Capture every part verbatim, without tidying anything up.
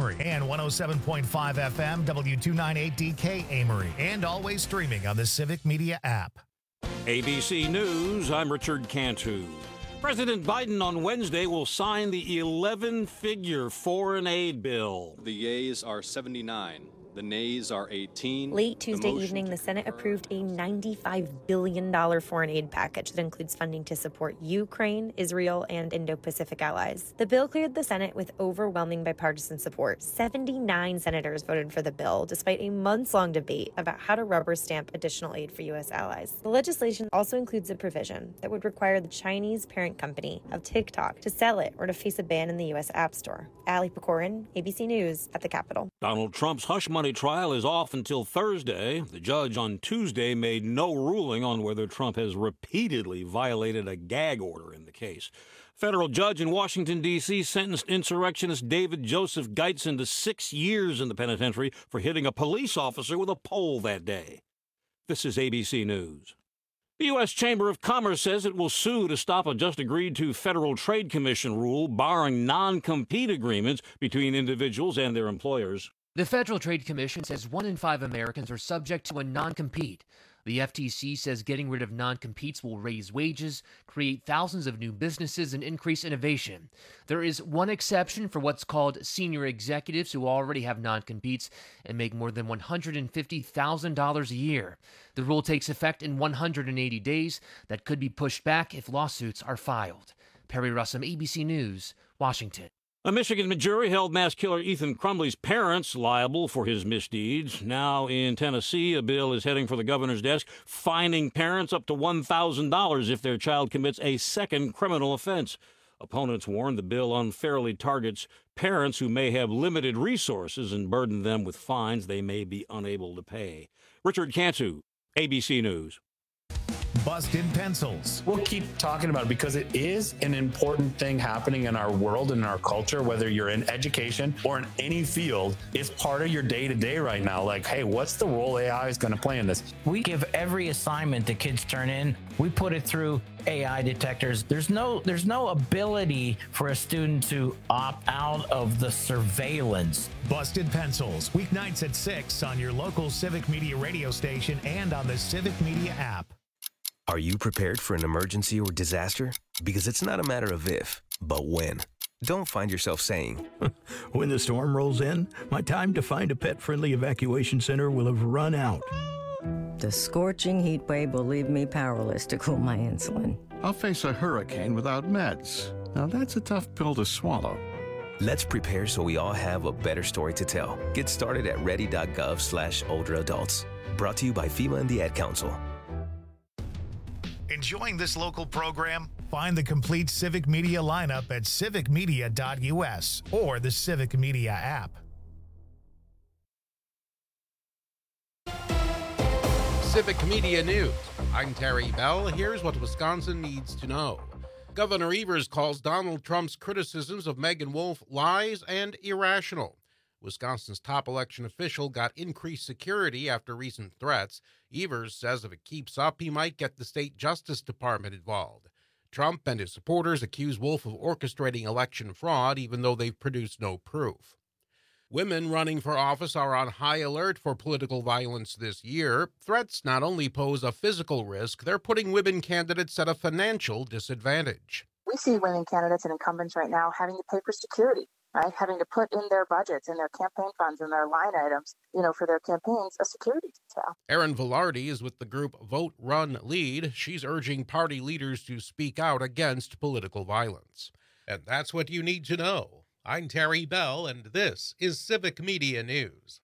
Amory, and one oh seven point five F M W two ninety-eight D K Amory, and always streaming on the Civic Media app. A B C News, I'm Richard Cantu. President Biden on Wednesday will sign the eleven-figure foreign aid bill. The yeas are seventy-nine. The nays are eighteen. Late Tuesday evening, the Senate approved a ninety-five billion dollars foreign aid package that includes funding to support Ukraine, Israel, and Indo-Pacific allies. The bill cleared the Senate with overwhelming bipartisan support. seventy-nine senators voted for the bill, despite a months-long debate about how to rubber stamp additional aid for U S allies. The legislation also includes a provision that would require the Chinese parent company of TikTok to sell it or to face a ban in the U S App Store. Ali Pecorin, A B C News at the Capitol. Donald Trump's hush money trial is off until Thursday. The judge on Tuesday made no ruling on whether Trump has repeatedly violated a gag order in the case. Federal judge in Washington, D C sentenced insurrectionist David Joseph Geitzen to six years in the penitentiary for hitting a police officer with a pole that day. This is A B C News. The U S Chamber of Commerce says it will sue to stop a just-agreed-to Federal Trade Commission rule barring non-compete agreements between individuals and their employers. The Federal Trade Commission says one in five Americans are subject to a non-compete. The F T C says getting rid of non-competes will raise wages, create thousands of new businesses, and increase innovation. There is one exception for what's called senior executives who already have non-competes and make more than one hundred fifty thousand dollars a year. The rule takes effect in one hundred eighty days. That could be pushed back if lawsuits are filed. Perry Russum, A B C News, Washington. A Michigan jury held mass killer Ethan Crumbley's parents liable for his misdeeds. Now in Tennessee, a bill is heading for the governor's desk, fining parents up to one thousand dollars if their child commits a second criminal offense. Opponents warn the bill unfairly targets parents who may have limited resources and burden them with fines they may be unable to pay. Richard Cantu, A B C News. Busted pencils. We'll keep talking about it because it is an important thing happening in our world and in our culture, whether you're in education or in any field. It's part of your day-to-day right now. Like, hey, what's the role A I is going to play in this? We give every assignment that kids turn in, we put it through A I detectors. There's no there's no ability for a student to opt out of the surveillance. Busted Pencils, weeknights at six on your local Civic Media radio station and on the Civic Media app. Are you prepared for an emergency or disaster? Because it's not a matter of if, but when. Don't find yourself saying, when the storm rolls in, my time to find a pet-friendly evacuation center will have run out. The scorching heat wave will leave me powerless to cool my insulin. I'll face a hurricane without meds. Now that's a tough pill to swallow. Let's prepare so we all have a better story to tell. Get started at ready.gov slash older adults. Brought to you by FEMA and the Ad Council. Enjoying this local program? Find the complete Civic Media lineup at civic media dot U S or the Civic Media app. Civic Media News. I'm Terry Bell. Here's what Wisconsin needs to know. Governor Evers calls Donald Trump's criticisms of Megan Wolfe lies and irrational. Wisconsin's top election official got increased security after recent threats. Evers says if it keeps up, he might get the state Justice Department involved. Trump and his supporters accuse Wolfe of orchestrating election fraud, even though they've produced no proof. Women running for office are on high alert for political violence this year. Threats not only pose a physical risk, they're putting women candidates at a financial disadvantage. We see women candidates and incumbents right now having to pay for security. Right, having to put in their budgets and their campaign funds and their line items, you know, for their campaigns, a security detail. Erin Velarde is with the group Vote, Run, Lead. She's urging party leaders to speak out against political violence. And that's what you need to know. I'm Terry Bell, and this is Civic Media News.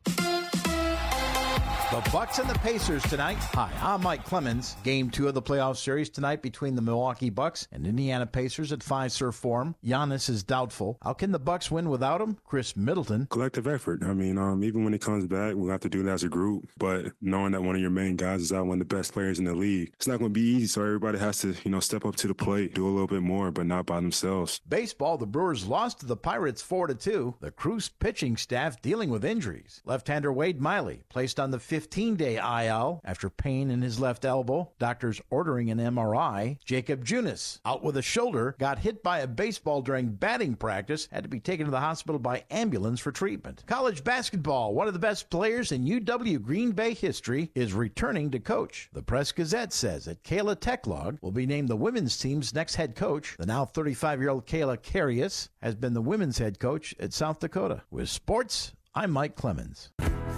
The Bucks and the Pacers tonight. Hi, I'm Mike Clemens. Game two of the playoff series tonight between the Milwaukee Bucks and Indiana Pacers at Fiserv Forum. Giannis is doubtful. How can the Bucks win without him? Chris Middleton. Collective effort. I mean, um, even when he comes back, we'll have to do that as a group. But knowing that one of your main guys is out, one of the best players in the league, it's not going to be easy. So everybody has to, you know, step up to the plate, do a little bit more, but not by themselves. Baseball, the Brewers lost to the Pirates four to two. The Cruz pitching staff dealing with injuries. Left-hander Wade Miley placed on the field fifteen-day I L after pain in his left elbow. Doctors ordering an M R I. Jacob Junis, out with a shoulder, got hit by a baseball during batting practice, had to be taken to the hospital by ambulance for treatment. College basketball, one of the best players in U W Green Bay history, is returning to coach. The Press-Gazette says that Kayla Techlog will be named the women's team's next head coach. The now thirty-five-year-old Kayla Carius has been the women's head coach at South Dakota. With sports, I'm Mike Clemens.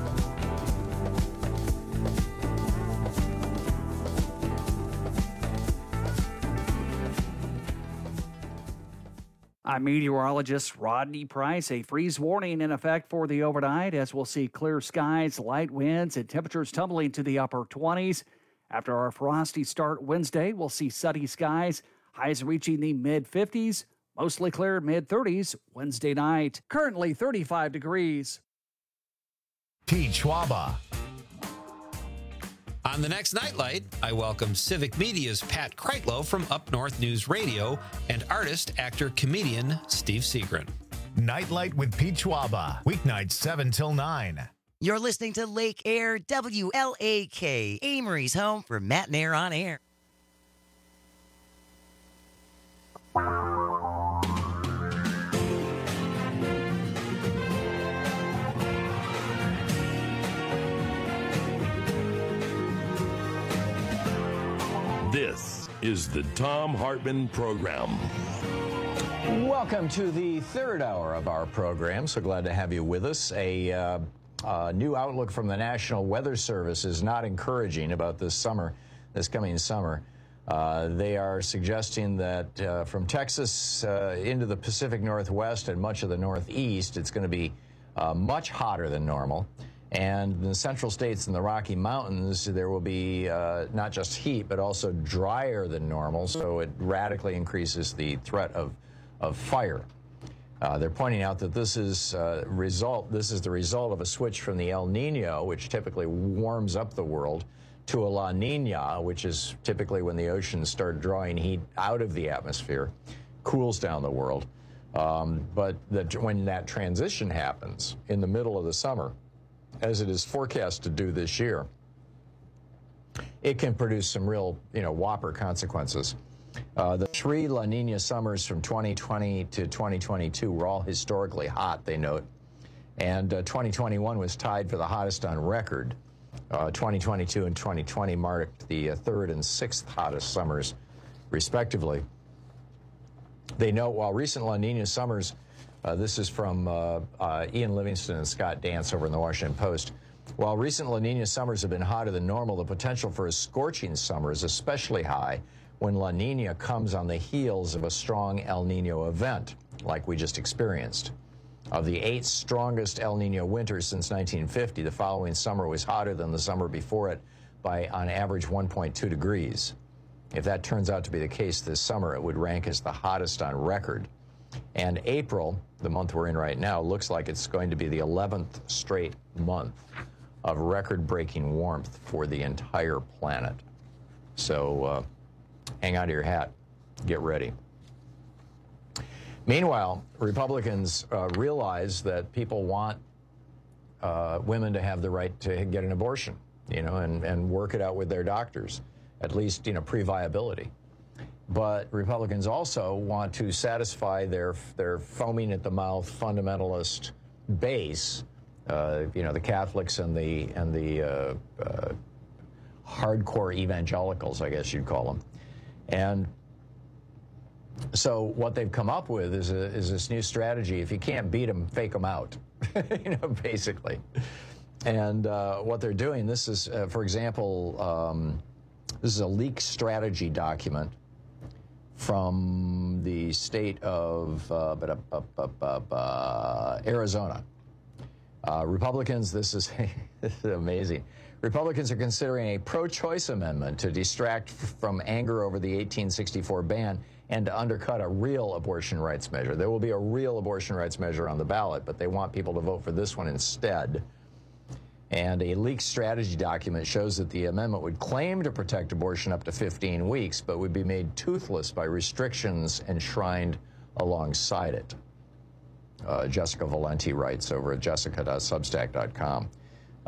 I'm meteorologist Rodney Price. A freeze warning in effect for the overnight as we'll see clear skies, light winds, and temperatures tumbling to the upper twenties. After our frosty start Wednesday, we'll see sunny skies, highs reaching the mid-fifties, mostly clear mid-thirties Wednesday night. Currently thirty-five degrees. Pete Schwaba. On the next Nightlight, I welcome Civic Media's Pat Kreitlow from Up North News Radio and artist, actor, comedian Steve Seagren. Nightlight with Pete Schwaba. Weeknights seven till nine. You're listening to Lake Air W L A K, Amory's home for Matt and Air on Air. This is the Thom Hartmann Program. Welcome to the third hour of our program. So glad to have you with us. A uh, uh, new outlook from the National Weather Service is not encouraging about this summer, this coming summer. Uh, they are suggesting that uh, from Texas uh, into the Pacific Northwest and much of the Northeast, it's going to be uh, much hotter than normal. And in the central states and the Rocky Mountains, there will be uh, not just heat, but also drier than normal, so it radically increases the threat of, of fire. Uh, they're pointing out that this is, uh, result, this is the result of a switch from the El Nino, which typically warms up the world, to a La Nina, which is typically when the oceans start drawing heat out of the atmosphere, cools down the world. Um, but the, when that transition happens in the middle of the summer, as it is forecast to do this year, it can produce some real, you know, whopper consequences. Uh, the three La Nina summers from twenty twenty to twenty twenty-two were all historically hot, they note. And uh, twenty twenty-one was tied for the hottest on record. Uh, twenty twenty-two and twenty twenty marked the uh, third and sixth hottest summers, respectively. They note while recent La Nina summers, Uh, this is from uh, uh, Ian Livingston and Scott Dance over in the Washington Post. While recent La Nina summers have been hotter than normal, the potential for a scorching summer is especially high when La Nina comes on the heels of a strong El Nino event, like we just experienced. Of the eight strongest El Nino winters since nineteen fifty, the following summer was hotter than the summer before it by, on average, one point two degrees. If that turns out to be the case this summer, it would rank as the hottest on record. And April, the month we're in right now, looks like it's going to be the eleventh straight month of record-breaking warmth for the entire planet. So uh, hang on to your hat. Get ready. Meanwhile, Republicans uh, realize that people want uh, women to have the right to get an abortion, you know, and, and work it out with their doctors, at least, you know, pre-viability. But Republicans also want to satisfy their their foaming at the mouth fundamentalist base, uh, you know, the Catholics and the and the uh, uh, hardcore evangelicals, I guess you'd call them. And so what they've come up with is a, is this new strategy: if you can't beat them, fake them out, you know, basically. And uh, what they're doing, this is, uh, for example, um, this is a leaked strategy document from the state of uh, uh, Arizona. Uh, Republicans, this is, this is amazing. Republicans are considering a pro-choice amendment to distract from anger over the eighteen sixty-four ban and to undercut a real abortion rights measure. There will be a real abortion rights measure on the ballot, but they want people to vote for this one instead. And a leaked strategy document shows that the amendment would claim to protect abortion up to fifteen weeks, but would be made toothless by restrictions enshrined alongside it. Uh, Jessica Valenti writes over at jessica dot substack dot com.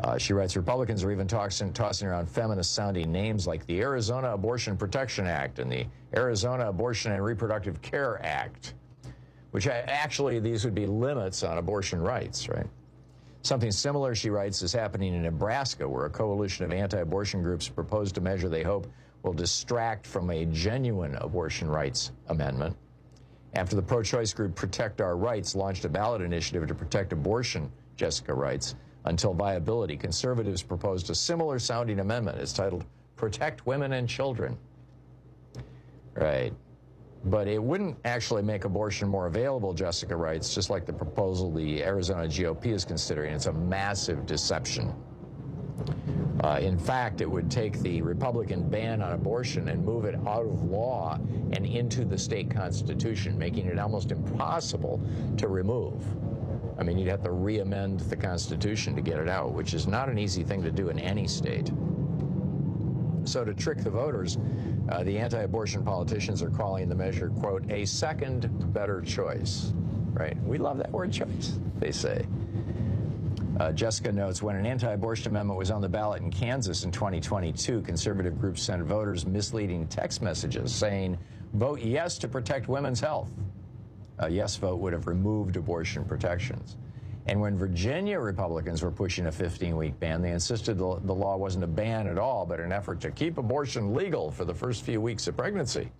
Uh, she writes, Republicans are even tossing, tossing around feminist-sounding names like the Arizona Abortion Protection Act and the Arizona Abortion and Reproductive Care Act, which I, actually these would be limits on abortion rights, right? Something similar, she writes, is happening in Nebraska, where a coalition of anti-abortion groups proposed a measure they hope will distract from a genuine abortion rights amendment. After the pro-choice group Protect Our Rights launched a ballot initiative to protect abortion, Jessica writes, until viability, conservatives proposed a similar sounding amendment. It's titled Protect Women and Children. Right. But it wouldn't actually make abortion more available, Jessica writes, just like the proposal the Arizona G O P is considering. It's a massive deception. Uh, in fact, it would take the Republican ban on abortion and move it out of law and into the state constitution, making it almost impossible to remove. I mean, you'd have to re-amend the Constitution to get it out, which is not an easy thing to do in any state. So to trick the voters, uh, the anti-abortion politicians are calling the measure, quote, a second better choice, right? We love that word choice, they say. Uh, Jessica notes, when an anti-abortion amendment was on the ballot in Kansas in twenty twenty-two, conservative groups sent voters misleading text messages saying, vote yes to protect women's health. A yes vote would have removed abortion protections. And when Virginia Republicans were pushing a fifteen-week ban, they insisted the, the law wasn't a ban at all, but an effort to keep abortion legal for the first few weeks of pregnancy.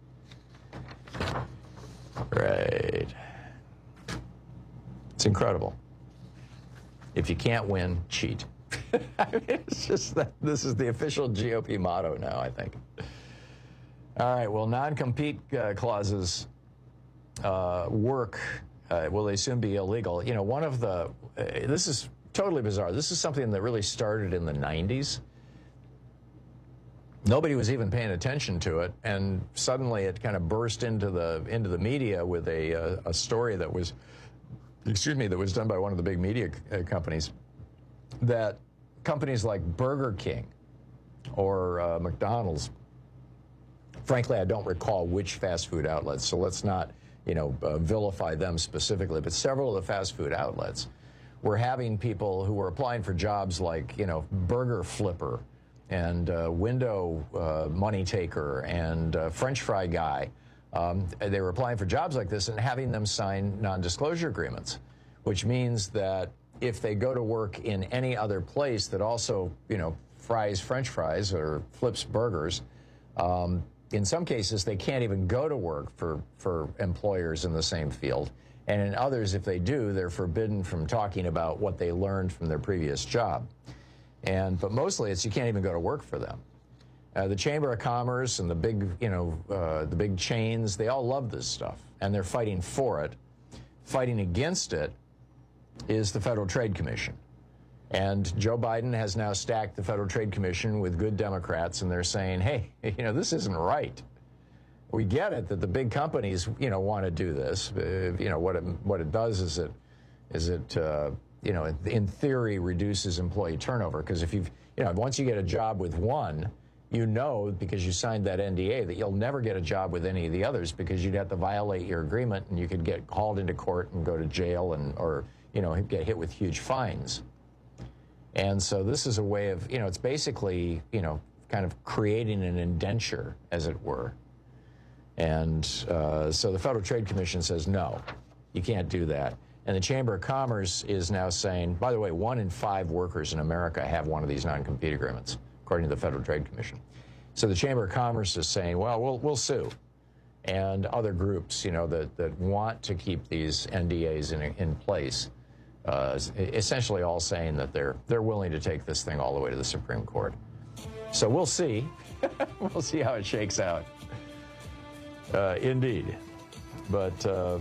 Right. It's incredible. If you can't win, cheat. I mean, it's just that this is the official G O P motto now, I think. All right, well, non-compete uh, clauses Uh, work, uh, will they soon be illegal? You know, one of the, uh, this is totally bizarre. This is something that really started in the nineties. Nobody was even paying attention to it, and suddenly it kind of burst into the into the media with a uh, a story that was, excuse me, that was done by one of the big media c- companies, that companies like Burger King or uh, McDonald's, frankly, I don't recall which fast food outlets, so let's not you know, uh, vilify them specifically, but several of the fast food outlets were having people who were applying for jobs like, you know, burger flipper and uh, window uh, money taker and uh, French fry guy. Um, they were applying for jobs like this and having them sign non-disclosure agreements, which means that if they go to work in any other place that also, you know, fries French fries or flips burgers, um, in some cases, they can't even go to work for, for employers in the same field. And in others, if they do, they're forbidden from talking about what they learned from their previous job. And, but mostly it's you can't even go to work for them. Uh, the Chamber of Commerce and the big, you know, uh, the big chains, they all love this stuff, and they're fighting for it. Fighting against it is the Federal Trade Commission. And Joe Biden has now stacked the Federal Trade Commission with good Democrats, and they're saying, hey, you know, this isn't right. We get it that the big companies, you know, want to do this. Uh, you know, what it, what it does is it, is it uh, you know, in theory reduces employee turnover. Because if you've, you know, once you get a job with one, you know, because you signed that N D A, that you'll never get a job with any of the others because you'd have to violate your agreement and you could get hauled into court and go to jail and, or, you know, get hit with huge fines. And so this is a way of, you know, it's basically, you know, kind of creating an indenture, as it were. And uh, so the Federal Trade Commission says, no, you can't do that. And the Chamber of Commerce is now saying, by the way, one in five workers in America have one of these non-compete agreements, according to the Federal Trade Commission. So the Chamber of Commerce is saying, well, we'll, we'll sue. And other groups, you know, that, that want to keep these N D As in, in place, uh, essentially all saying that they're, they're willing to take this thing all the way to the Supreme Court. So we'll see. We'll see how it shakes out. Uh, indeed. But uh,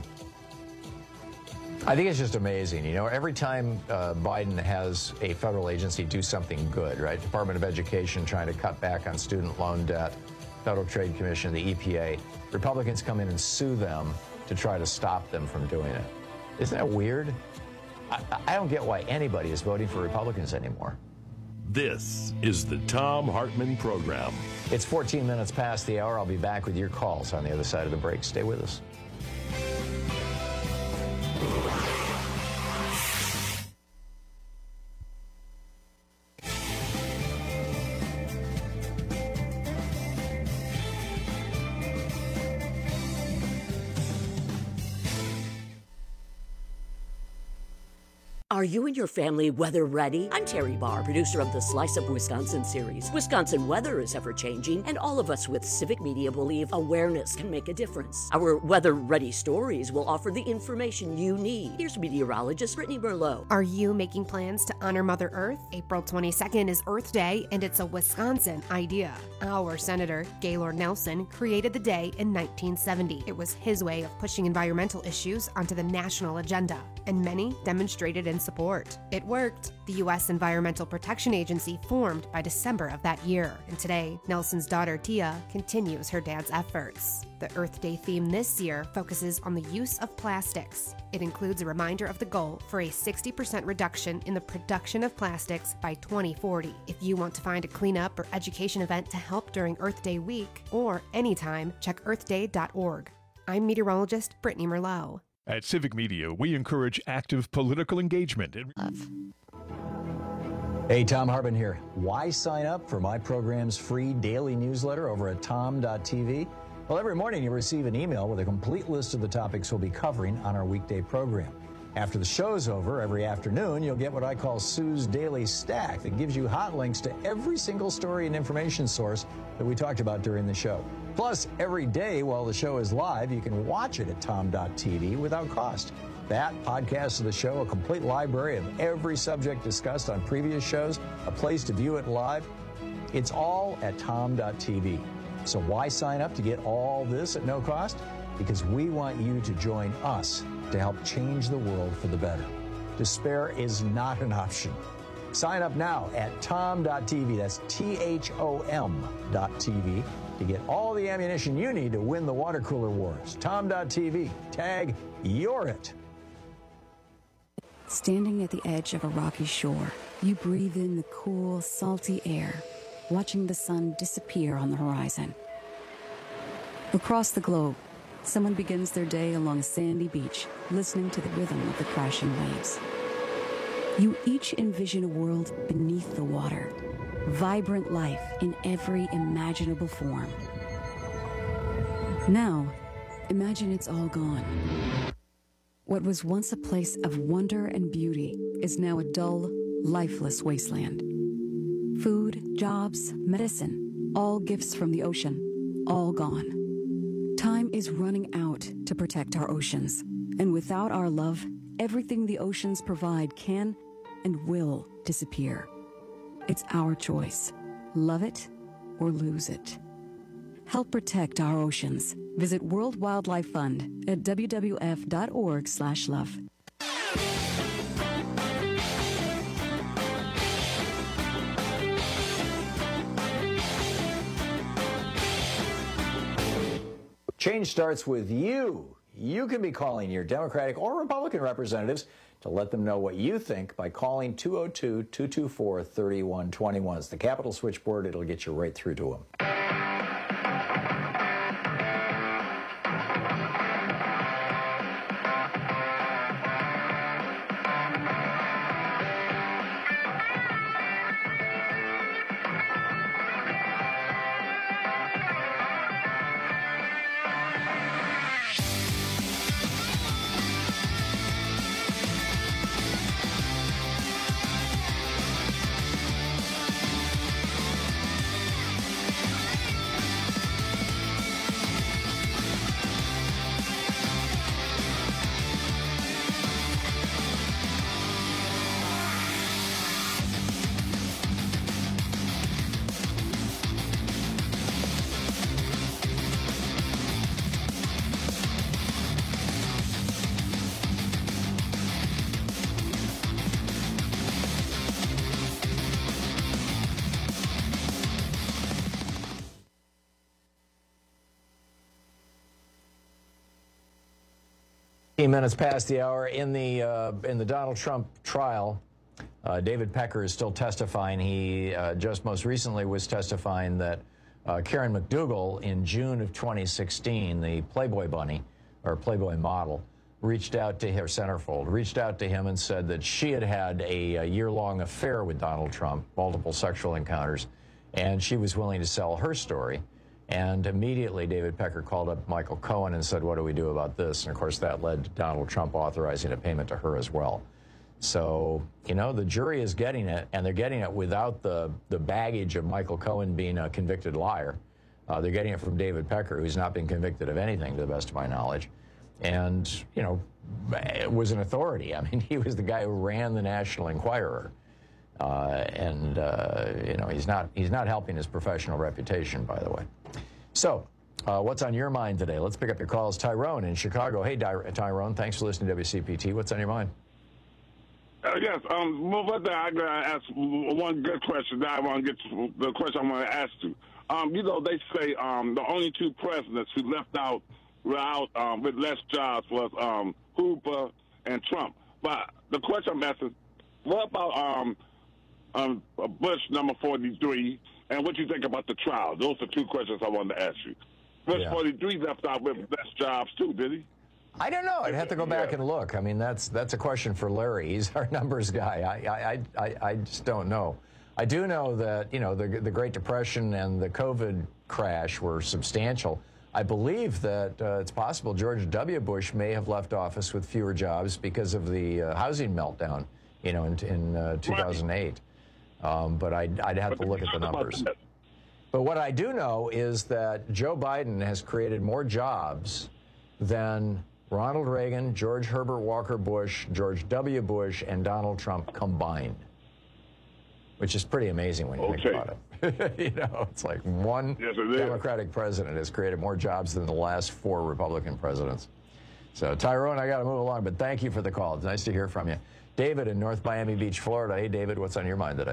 I think it's just amazing. You know, every time uh, Biden has a federal agency do something good, right? Department of Education trying to cut back on student loan debt, Federal Trade Commission, the E P A, Republicans come in and sue them to try to stop them from doing it. Isn't that weird? I, I don't get why anybody is voting for Republicans anymore. This is the Thom Hartmann Program. It's fourteen minutes past the hour. I'll be back with your calls on the other side of the break. Stay with us. Are you and your family weather ready? I'm Terry Barr, producer of the Slice of Wisconsin series. Wisconsin weather is ever-changing, and all of us with Civic Media believe awareness can make a difference. Our weather-ready stories will offer the information you need. Here's meteorologist Brittany Merlot. Are you making plans to honor Mother Earth? April twenty-second is Earth Day, and it's a Wisconsin idea. Our Senator, Gaylord Nelson, created the day in nineteen seventy. It was his way of pushing environmental issues onto the national agenda, and many demonstrated in support. It worked. The U S Environmental Protection Agency formed by December of that year, and today, Nelson's daughter Tia continues her dad's efforts. The Earth Day theme this year focuses on the use of plastics. It includes a reminder of the goal for a sixty percent reduction in the production of plastics by twenty forty. If you want to find a cleanup or education event to help during Earth Day week or anytime, check earth day dot org. I'm meteorologist Brittany Merlot. At Civic Media, we encourage active political engagement. Hey, Tom Hartman here. Why sign up for my program's free daily newsletter over at tom dot t v? Well, every morning you receive an email with a complete list of the topics we'll be covering on our weekday program. After the show's over, every afternoon, you'll get what I call Sue's Daily Stack that gives you hot links to every single story and information source that we talked about during the show. Plus, every day while the show is live, you can watch it at tom dot t v without cost. That, podcasts of the show, a complete library of every subject discussed on previous shows, a place to view it live. It's all at tom dot t v. So why sign up to get all this at no cost? Because we want you to join us to help change the world for the better. Despair is not an option. Sign up now at tom dot t v. That's T H O M dot T V to get all the ammunition you need to win the water cooler wars. tom dot t v. Tag You're It. Standing at the edge of a rocky shore, you breathe in the cool, salty air, watching the sun disappear on the horizon. Across the globe, someone begins their day along a sandy beach, listening to the rhythm of the crashing waves. You each envision a world beneath the water, vibrant life in every imaginable form. Now, imagine it's all gone. What was once a place of wonder and beauty is now a dull, lifeless wasteland. Food, jobs, medicine, all gifts from the ocean, all gone. Time is running out to protect our oceans, and without our love, everything the oceans provide can and will disappear. It's our choice. Love it or lose it. Help protect our oceans. Visit World Wildlife Fund at w w f dot org slash love. Change starts with you. You can be calling your Democratic or Republican representatives to let them know what you think by calling two oh two, two two four, three one two one. It's the Capitol switchboard. It'll get you right through to them. Minutes past the hour in the uh, in the Donald Trump trial. Uh, David Pecker is still testifying. He uh, just most recently was testifying that uh, Karen McDougal in June of twenty sixteen, the Playboy bunny or Playboy model, reached out to her centerfold, reached out to him and said that she had had a, a year-long affair with Donald Trump, multiple sexual encounters, and she was willing to sell her story. And immediately, David Pecker called up Michael Cohen and said, what do we do about this? And, of course, that led to Donald Trump authorizing a payment to her as well. So, you know, the jury is getting it, and they're getting it without the, the baggage of Michael Cohen being a convicted liar. Uh, they're getting it from David Pecker, who's not been convicted of anything, to the best of my knowledge. And, you know, was an authority. I mean, he was the guy who ran the National Enquirer. Uh, and, uh, you know, he's not, he's not helping his professional reputation, by the way. So, uh, what's on your mind today? Let's pick up your calls. Tyrone in Chicago. Hey, Ty- Tyrone, thanks for listening to W C P T. What's on your mind? Uh, yes, um, well, but I gotta ask one good question. That I want to get to the question I want to ask you. Um, you know, they say um, the only two presidents who left out without um, with less jobs was um, Hoover and Trump. But the question I'm asking, what about um, um, Bush number forty-three, and what do you think about the trial? Those are two questions I wanted to ask you. Bush yeah. forty-three left out with less jobs too, did he? I don't know. I'd have to go back and look. I mean, that's that's a question for Larry. He's our numbers guy. I I, I, I just don't know. I do know that, you know, the, the Great Depression and the COVID crash were substantial. I believe that uh, it's possible George W. Bush may have left office with fewer jobs because of the uh, housing meltdown, you know, in, in uh, two thousand eight. Um, but I'd, I'd have to look at the numbers. But what I do know is that Joe Biden has created more jobs than Ronald Reagan, George Herbert Walker Bush, George W. Bush, and Donald Trump combined, which is pretty amazing when you okay. think about it. You know, it's like one yes, Democratic president has created more jobs than the last four Republican presidents. So, Tyrone, I got to move along, but thank you for the call. It's nice to hear from you. David in North Miami Beach, Florida. Hey, David, what's on your mind today?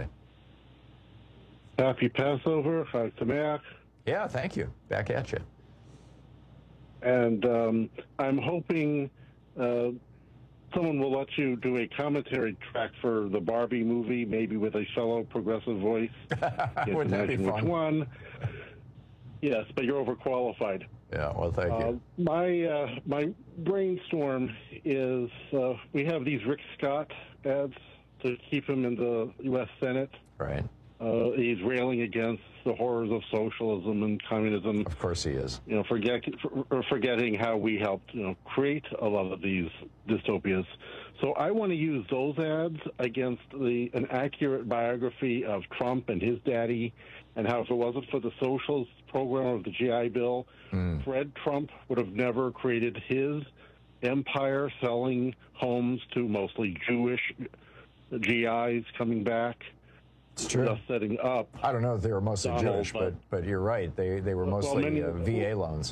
Happy Passover. Chag Sameach. Yeah, thank you. Back at you. And um, I'm hoping uh, someone will let you do a commentary track for the Barbie movie, maybe with a fellow progressive voice. Wouldn't that be fun? Which one? Yes, but you're overqualified. Yeah, well, thank uh, you. My uh, my brainstorm is uh, we have these Rick Scott ads to keep him in the U S Senate. Right. Uh, he's railing against the horrors of socialism and communism. Of course he is. You know, forget, for, forgetting how we helped, you know, create a lot of these dystopias. So I want to use those ads against the an accurate biography of Trump and his daddy, and how if it wasn't for the socialist program of the G I Bill, mm. Fred Trump would have never created his empire selling homes to mostly Jewish G Is coming back. It's true. Just setting up. I don't know if they were mostly Donald, Jewish, but, but you're right. They they were mostly well, many, uh, V A loans.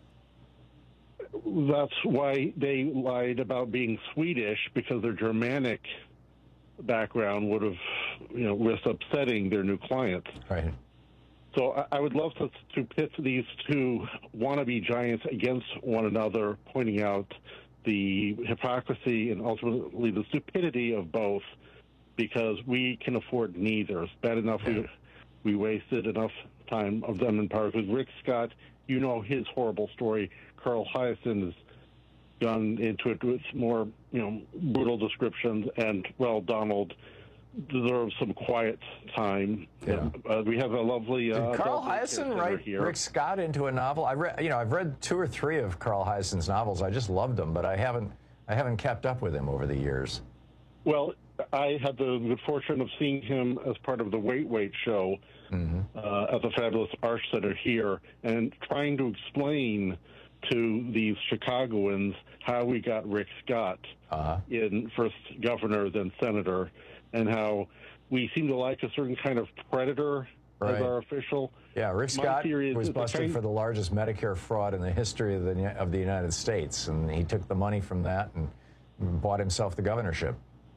That's why they lied about being Swedish, because their Germanic background would have, you know, risked upsetting their new clients. Right. So I, I would love to to pit these two wannabe giants against one another, pointing out the hypocrisy and ultimately the stupidity of both. Because we can afford neither. It's bad enough yeah. we we wasted enough time of them in power. Because Rick Scott, you know his horrible story. Carl Hiaasen has gone into it with more, you know, brutal descriptions. And well, Donald deserves some quiet time. Yeah. Uh, we have a lovely. Uh, Did Carl Hiaasen write here. Rick Scott into a novel? I read, you know, I've read two or three of Carl Hiaasen's novels. I just loved them, but I haven't I haven't kept up with him over the years. Well, I had the good fortune of seeing him as part of the Wait Wait show mm-hmm. uh, at the Fabulous Arts Center here, and trying to explain to these Chicagoans how we got Rick Scott uh-huh. in first governor, then senator, and how we seem to like a certain kind of predator right. as our official. Yeah, Rick My Scott is, was busted kind... for the largest Medicare fraud in the history of the of the United States, and he took the money from that and bought himself the governorship.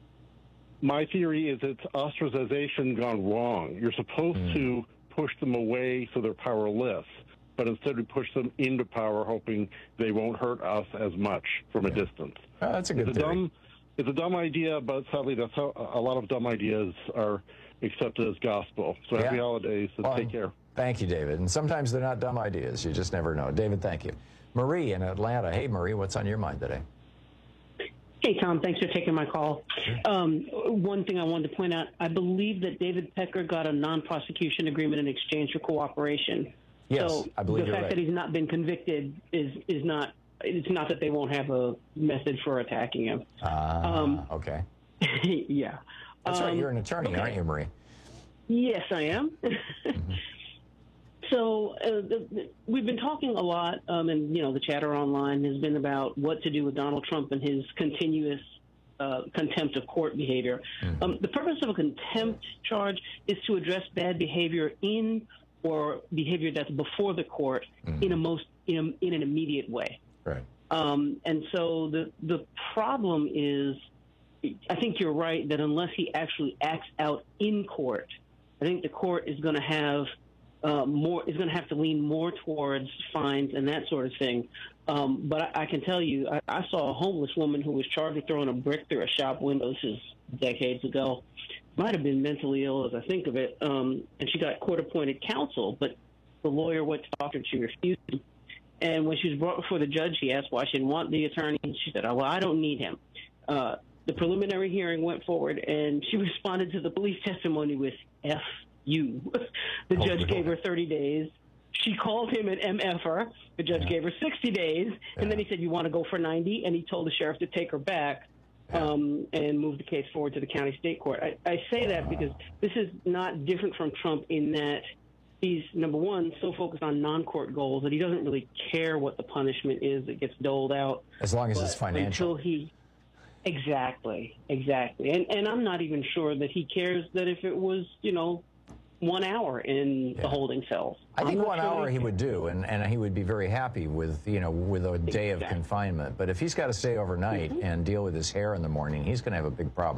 My theory is it's ostracization gone wrong. You're supposed mm. to push them away so they're powerless, but instead we push them into power, hoping they won't hurt us as much from yeah. a distance. Oh, that's a good it's a theory. dumb, It's a dumb idea, but sadly, that's how a lot of dumb ideas are accepted as gospel. So happy yeah. holidays, and well, take care. Thank you, David. And sometimes they're not dumb ideas. You just never know. David, thank you. Marie in Atlanta. Hey, Marie, what's on your mind today? Hey, Tom, thanks for taking my call. Um, one thing I wanted to point out, I believe that David Pecker got a non-prosecution agreement in exchange for cooperation. Yes, so I believe the you're fact right. that he's not been convicted is, is not, it's not that they won't have a method for attacking him. Ah, uh, um, okay. yeah. That's um, right. You're an attorney, okay. aren't you, Marie? Yes, I am. mm-hmm. So uh, the, the, we've been talking a lot, um, and, you know, the chatter online has been about what to do with Donald Trump and his continuous uh, contempt of court behavior. Mm-hmm. Um, the purpose of a contempt charge is to address bad behavior in or behavior that's before the court mm-hmm. in a most in, a, in an immediate way. Right. Um, and so the the problem is, I think you're right that unless he actually acts out in court, I think the court is going to have uh, more is going to have to lean more towards fines and that sort of thing. Um, but I, I can tell you, I, I saw a homeless woman who was charged with throwing a brick through a shop window. This is decades ago. Might have been mentally ill, as I think of it, um, and she got court-appointed counsel. But the lawyer went to talk to her, and she refused. And when she was brought before the judge, he asked why she didn't want the attorney. And she said, "Oh, well, I don't need him." Uh, the preliminary hearing went forward, and she responded to the police testimony with F you. The judge oh, gave her thirty days. She called him an M F er. The judge yeah. gave her sixty days. Yeah. And then he said, "You want to go for ninety?" And he told the sheriff to take her back yeah. um, and move the case forward to the county state court. I, I say that because this is not different from Trump in that he's, number one, so focused on non-court goals that he doesn't really care what the punishment is that gets doled out. As long as but it's financial. Until he... Exactly, exactly. And and I'm not even sure that he cares that if it was, you know, one hour in yeah. the holding cells. I think one sure hour he would do, and, and he would be very happy with, you know, with a day exactly. of confinement. But if he's got to stay overnight mm-hmm. and deal with his hair in the morning, he's going to have a big problem.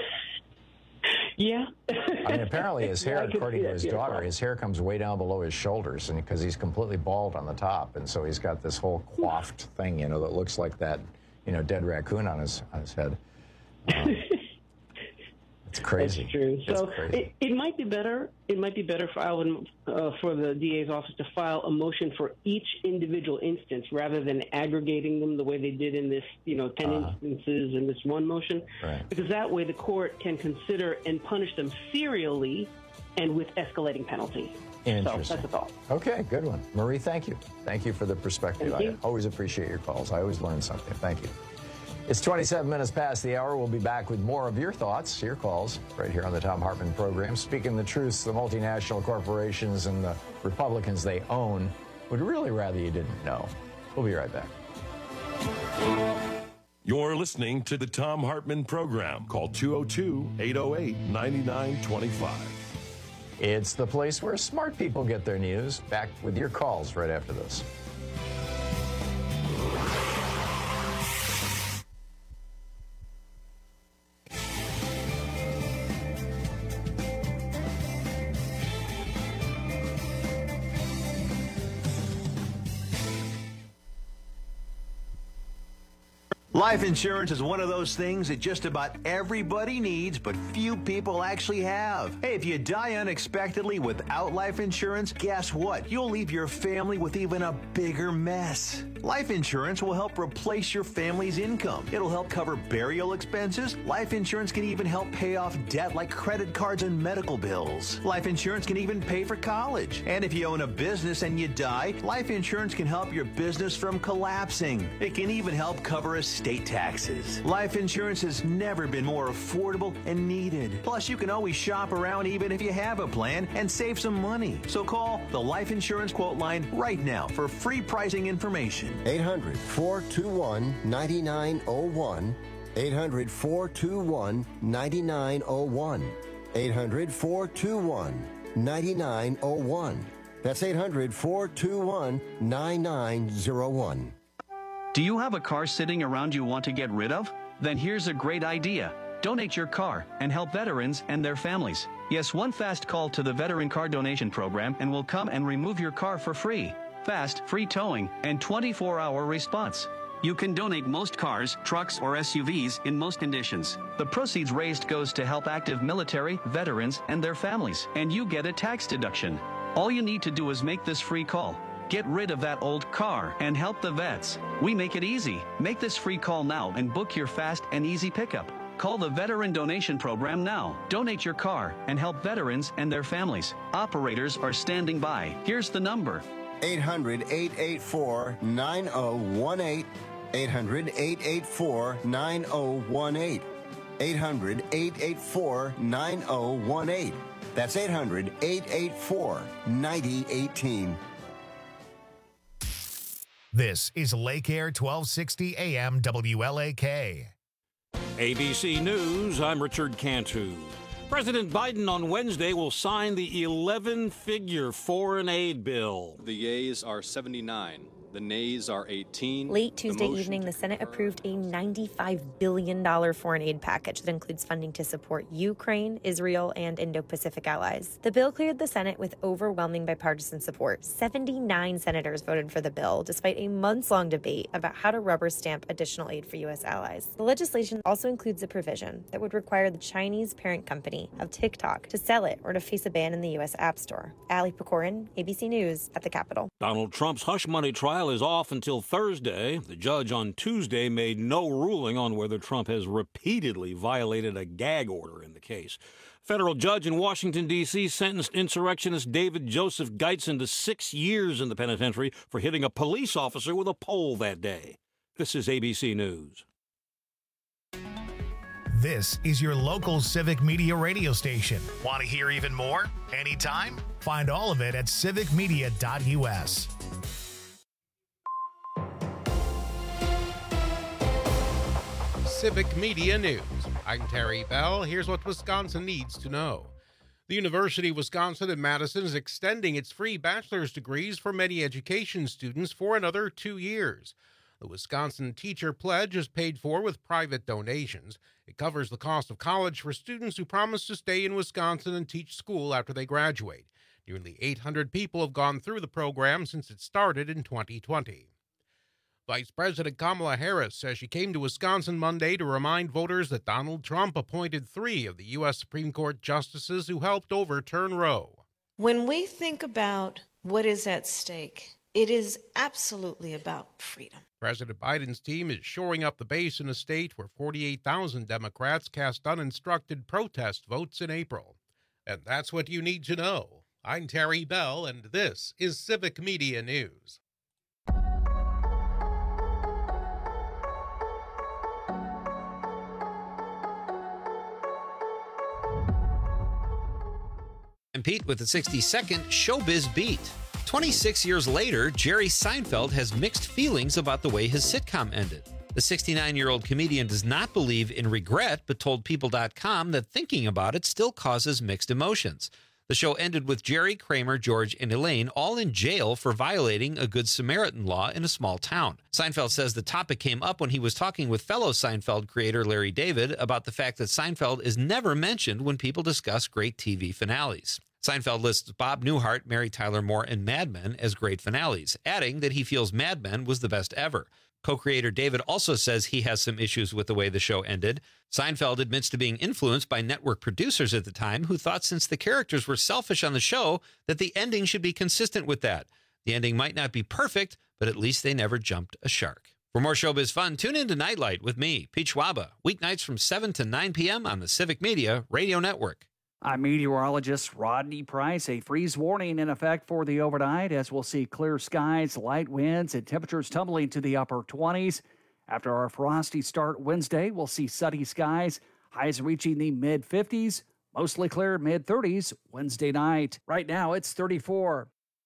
Yeah. I mean, apparently his hair, yeah, according to his yeah, daughter, his hair comes way down below his shoulders, and because he's completely bald on the top, and so he's got this whole coiffed thing, you know, that looks like that, you know, dead raccoon on his on his head. Um, it's crazy. That's true. It's so crazy. It, it might be better. It might be better for Alvin, uh, for the D A's office to file a motion for each individual instance rather than aggregating them the way they did in this, you know, ten uh, instances in this one motion. Right. Because that way the court can consider and punish them serially and with escalating penalties. Interesting. So that's a thought. Okay, good one. Marie, thank you. Thank you for the perspective. Thank you. I always appreciate your calls. I always learn something. Thank you. It's twenty-seven minutes past the hour. We'll be back with more of your thoughts, your calls, right here on the Thom Hartmann program. Speaking the truth, the multinational corporations and the Republicans they own would really rather you didn't know. We'll be right back. You're listening to the Thom Hartmann program. Call two oh two, eight oh eight, nine nine two five. It's the place where smart people get their news. Back with your calls right after this. Life insurance is one of those things that just about everybody needs, but few people actually have. Hey, if you die unexpectedly without life insurance, guess what? You'll leave your family with even a bigger mess. Life insurance will help replace your family's income. It'll help cover burial expenses. Life insurance can even help pay off debt like credit cards and medical bills. Life insurance can even pay for college. And if you own a business and you die, life insurance can help your business from collapsing. It can even help cover estate taxes. Life insurance has never been more affordable and needed. Plus, you can always shop around even if you have a plan and save some money. So call the Life Insurance Quote Line right now for free pricing information. eight hundred, four two one, nine nine zero one. eight hundred, four two one, nine nine zero one. eight hundred, four two one, nine nine zero one. That's eight hundred, four two one, nine nine zero one. Do you have a car sitting around you want to get rid of? Then here's a great idea. Donate your car and help veterans and their families. Yes, one fast call to the Veteran Car Donation Program and we'll come and remove your car for free. Fast, free towing, and twenty-four hour response. You can donate most cars, trucks, or S U Vs in most conditions. The proceeds raised goes to help active military, veterans, and their families, and you get a tax deduction. All you need to do is make this free call. Get rid of that old car and help the vets. We make it easy. Make this free call now and book your fast and easy pickup. Call the Veteran Donation Program now. Donate your car and help veterans and their families. Operators are standing by. Here's the number. eight hundred, eight eight four, nine zero one eight. eight hundred, eight eight four, nine zero one eight. eight hundred, eight eight four, nine oh one eight. That's eight hundred, eight eight four, nine oh one eight. This is Lake Air twelve sixty A M W L A K. A B C News, I'm Richard Cantu. President Biden on Wednesday will sign the eleven-figure foreign aid bill. The yeas are seventy-nine. The nays are eighteen. Late Tuesday evening, the Senate approved a ninety-five billion dollars foreign aid package that includes funding to support Ukraine, Israel, and Indo-Pacific allies. The bill cleared the Senate with overwhelming bipartisan support. seventy-nine senators voted for the bill, despite a months-long debate about how to rubber stamp additional aid for U S allies. The legislation also includes a provision that would require the Chinese parent company of TikTok to sell it or to face a ban in the U S App Store. Ali Pecorin, A B C News at the Capitol. Donald Trump's hush money trial is off until Thursday. The judge on Tuesday made no ruling on whether Trump has repeatedly violated a gag order in the case. Federal judge in Washington, D C sentenced insurrectionist David Joseph Geitzen to six years in the penitentiary for hitting a police officer with a pole that day. This is A B C News. This is your local Civic Media radio station. Want to hear even more? Anytime? Find all of it at civic media dot U S. Civic Media News. I'm Terry Bell. Here's what Wisconsin needs to know. The University of Wisconsin in Madison is extending its free bachelor's degrees for many education students for another two years. The Wisconsin Teacher Pledge is paid for with private donations. It covers the cost of college for students who promise to stay in Wisconsin and teach school after they graduate. Nearly eight hundred people have gone through the program since it started in twenty twenty. Vice President Kamala Harris says she came to Wisconsin Monday to remind voters that Donald Trump appointed three of the U S Supreme Court justices who helped overturn Roe. When we think about what is at stake, it is absolutely about freedom. President Biden's team is shoring up the base in a state where forty-eight thousand Democrats cast uninstructed protest votes in April. And that's what you need to know. I'm Terry Bell, and this is Civic Media News. And Pete with the sixty-second Showbiz Beat. twenty-six years later, Jerry Seinfeld has mixed feelings about the way his sitcom ended. The sixty-nine-year-old comedian does not believe in regret, but told People dot com that thinking about it still causes mixed emotions. The show ended with Jerry, Kramer, George, and Elaine all in jail for violating a Good Samaritan law in a small town. Seinfeld says the topic came up when he was talking with fellow Seinfeld creator Larry David about the fact that Seinfeld is never mentioned when people discuss great T V finales. Seinfeld lists Bob Newhart, Mary Tyler Moore, and Mad Men as great finales, adding that he feels Mad Men was the best ever. Co-creator David also says he has some issues with the way the show ended. Seinfeld admits to being influenced by network producers at the time who thought since the characters were selfish on the show that the ending should be consistent with that. The ending might not be perfect, but at least they never jumped a shark. For more showbiz fun, tune in to Nightlight with me, Pete Schwaba, weeknights from seven to nine p.m. on the Civic Media Radio Network. I'm meteorologist Rodney Price. A freeze warning in effect for the overnight as we'll see clear skies, light winds, and temperatures tumbling to the upper twenties. After our frosty start Wednesday, we'll see sunny skies, highs reaching the mid-fifties, mostly clear mid-thirties Wednesday night. Right now, it's thirty-four.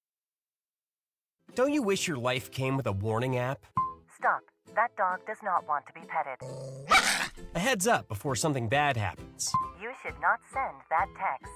Don't you wish your life came with a warning app? Stop. That dog does not want to be petted. A heads up before something bad happens. You should not send that text.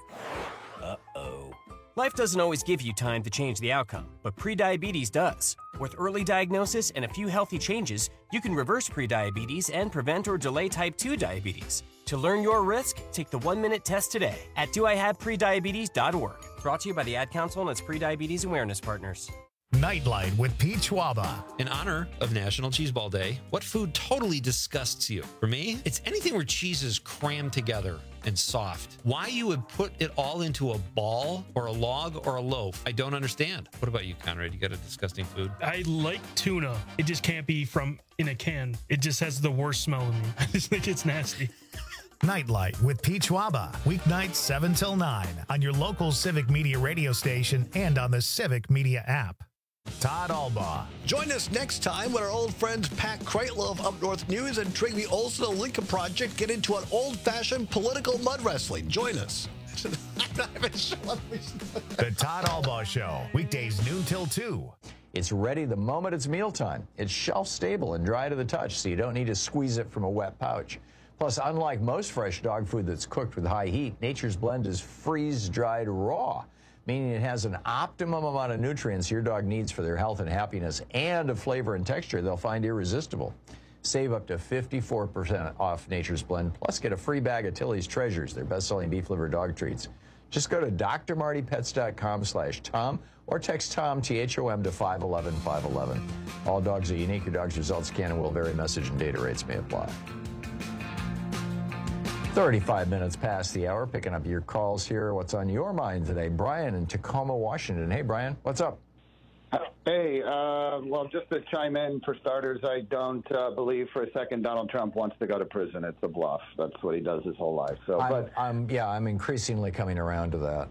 Uh-oh. Life doesn't always give you time to change the outcome, but prediabetes does. With early diagnosis and a few healthy changes, you can reverse prediabetes and prevent or delay type two diabetes. To learn your risk, take the one-minute test today at do I have prediabetes dot org. Brought to you by the Ad Council and its Prediabetes Awareness Partners. Nightlight with Pete Schwaba. In honor of National Cheeseball Day, what food totally disgusts you? For me, it's anything where cheese is crammed together and soft. Why you would put it all into a ball or a log or a loaf, I don't understand. What about you, Conrad? You got a disgusting food? I like tuna. It just can't be from in a can. It just has the worst smell in me. I just think it's nasty. Nightlight with Pete Schwaba, weeknights seven till nine on your local Civic Media radio station and on the Civic Media app. Todd Albaugh. Join us next time when our old friends Pat Kreitlow of Up North News and Trigby Olson of the Lincoln Project get into an old-fashioned political mud wrestling. Join us. The Todd Albaugh Show, weekdays noon till two. It's ready the moment it's mealtime. It's shelf-stable and dry to the touch, so you don't need to squeeze it from a wet pouch. Plus, unlike most fresh dog food that's cooked with high heat, Nature's Blend is freeze-dried raw, meaning it has an optimum amount of nutrients your dog needs for their health and happiness and a flavor and texture they'll find irresistible. Save up to fifty-four percent off Nature's Blend, plus get a free bag of Tilly's Treasures, their best-selling beef liver dog treats. Just go to d r marty pets dot com slash Tom or text Tom, T H O M, to five one one five one one. All dogs are unique. Your dog's results can and will vary. Message and data rates may apply. thirty-five minutes past the hour, picking up your calls here. What's on your mind today? Brian in Tacoma, Washington. Hey, Brian, what's up? Hey, uh, well, just to chime in, for starters, I don't uh, believe for a second Donald Trump wants to go to prison. It's a bluff. That's what he does his whole life. So, I'm, but I'm, yeah, I'm increasingly coming around to that.